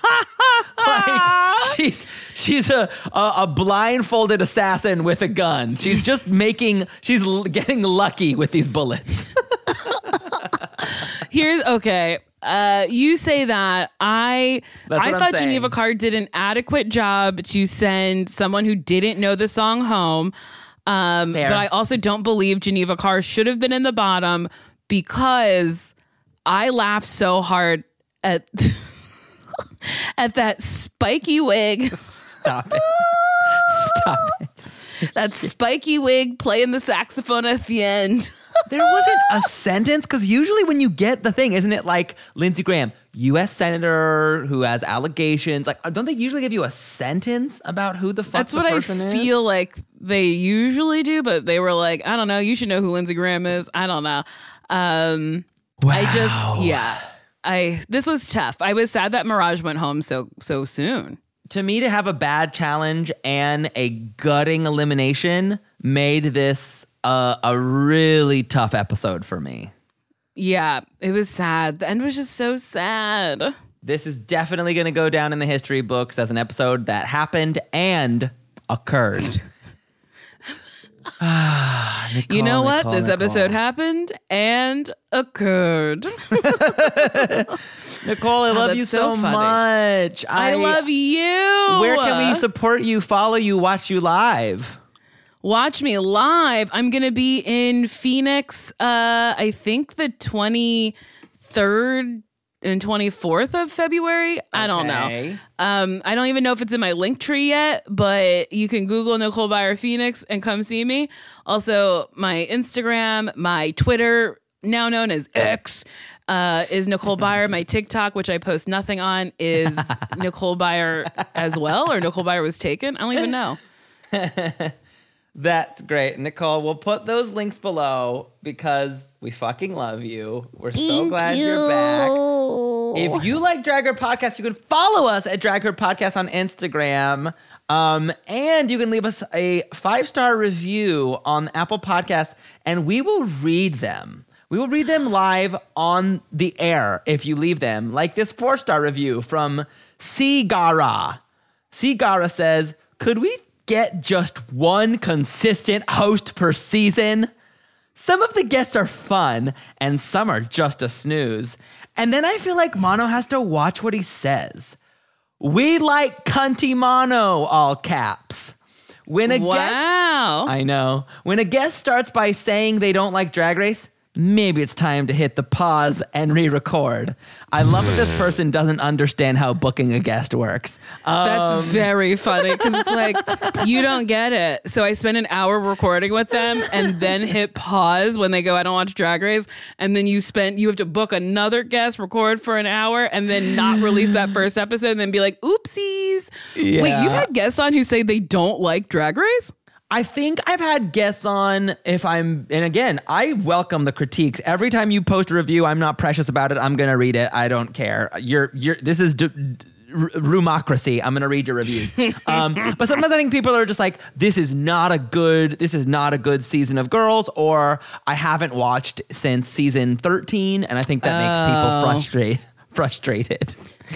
Like she's she's a, a a blindfolded assassin with a gun. She's just making she's l- getting lucky with these bullets.
Here's okay. Uh, you say that I
That's
I
what I'm
thought
saying.
Geneva Carr did an adequate job to send someone who didn't know the song home. Um,
Fair.
but I also don't believe Geneva Carr should have been in the bottom because I laughed so hard at at that spiky wig.
Stop it. Stop it.
That spiky wig playing the saxophone at the end.
There wasn't a sentence because usually when you get the thing, isn't it like Lindsey Graham, U S senator who has allegations? Like, don't they usually give you a sentence about who the fuck
That's
the
what I
person is?
feel like they usually do, but they were like, I don't know, you should know who Lindsey Graham is. I don't know. Um, I just, yeah. I this was tough. I was sad that Mirage went home so so soon.
To me, to have a bad challenge and a gutting elimination made this uh, a really tough episode for me.
Yeah, it was sad. The end was just so sad.
This is definitely going to go down in the history books as an episode that happened and occurred. Ah, Nicole,
You know what?
Nicole,
This
Nicole.
episode happened and occurred.
Nicole, I love
that's
you
so
so,
funny.
much.
I, love you.
Where can we support you, follow you, watch you live?
Watch me live. I'm going to be in Phoenix, uh, I think the twenty-third and twenty-fourth of February. I don't know.
Okay.
Um, I don't even know if it's in my link tree yet, but you can Google Nicole Byer Phoenix and come see me. Also, my Instagram, my Twitter, now known as X, uh, is Nicole Byer. My TikTok, which I post nothing on, is Nicole Byer as well, or Nicole Byer was taken. I don't even know.
That's great. Nicole, we'll put those links below because we fucking love you. We're so glad you. you're back. If you like Drag Her Podcast, you can follow us at Drag Her Podcast on Instagram. Um, and you can leave us a five-star review on Apple Podcasts, and we will read them. We will read them live on the air if you leave them. Like this four-star review from Sigara. Sigara says, could we get just one consistent host per season? Some of the guests are fun, and some are just a snooze. And then I feel like Mono has to watch what he says. We like cunty Mono, all caps. When a
wow.
guest, I know. When a guest starts by saying they don't like Drag Race, maybe it's time to hit the pause and re-record. I love that this person doesn't understand how booking a guest works. Um,
That's very funny because it's like, you don't get it. So I spend an hour recording with them and then hit pause when they go, I don't watch Drag Race. And then you spend, you have to book another guest, record for an hour, and then not release that first episode and then be like, oopsies.
Yeah.
Wait, you've had guests on who say they don't like Drag Race?
I think I've had guests on if I'm, and again, I welcome the critiques. Every time you post a review, I'm not precious about it. I'm going to read it. I don't care. You're, you're, this is d- d- roomocracy. I'm going to read your reviews. um, but sometimes I think people are just like, this is not a good, this is not a good season of Girls, or I haven't watched since season thirteen. And I think that makes people frustrate, frustrated.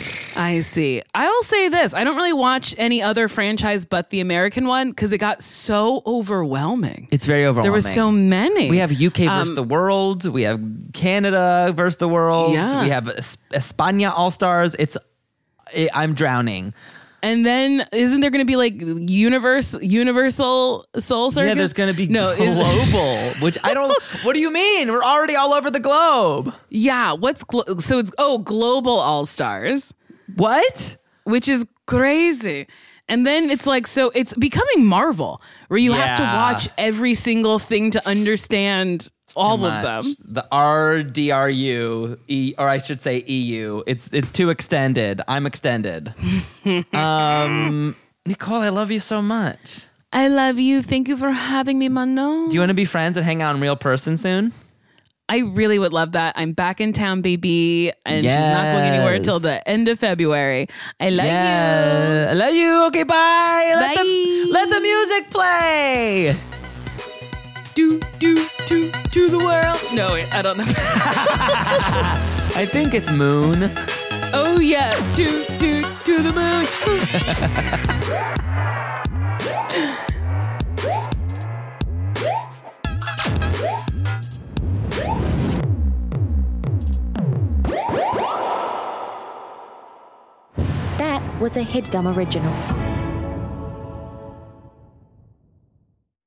I see. I will say this. I don't really watch any other franchise but the American one because it got so overwhelming.
It's very overwhelming.
There were so many.
We have U K versus
Um,
the world. We have Canada versus the world.
Yeah.
We have Es- España All-Stars. It's, it, I'm drowning.
And then isn't there going to be like universe, universal soul circus?
Yeah, there's going to be
no,
global,
is-
which I don't, what do you mean? We're already all over the globe.
Yeah. What's, glo- so it's, oh, global all stars,
What?
which is crazy. And then it's like, so it's becoming Marvel where you have to
Yeah.
watch every single thing to understand all
Too
of
much.
them.
The R D R U, E, or I should say E U. It's it's too extended. I'm extended. um, Nicole, I love you so much.
I love you. Thank you for having me, Mano.
Do you want to be friends and hang out in real person soon?
I really would love that. I'm back in town, baby. And she's not going anywhere
Yes.
until the end of February. I love you.
Yeah. I love you. Okay, bye. Let
Bye.
the let the music play.
Do, do, to, to the world. No, wait, I don't know.
I think it's Moon.
Oh, yeah. To, to, to the moon.
That was a HeadGum original.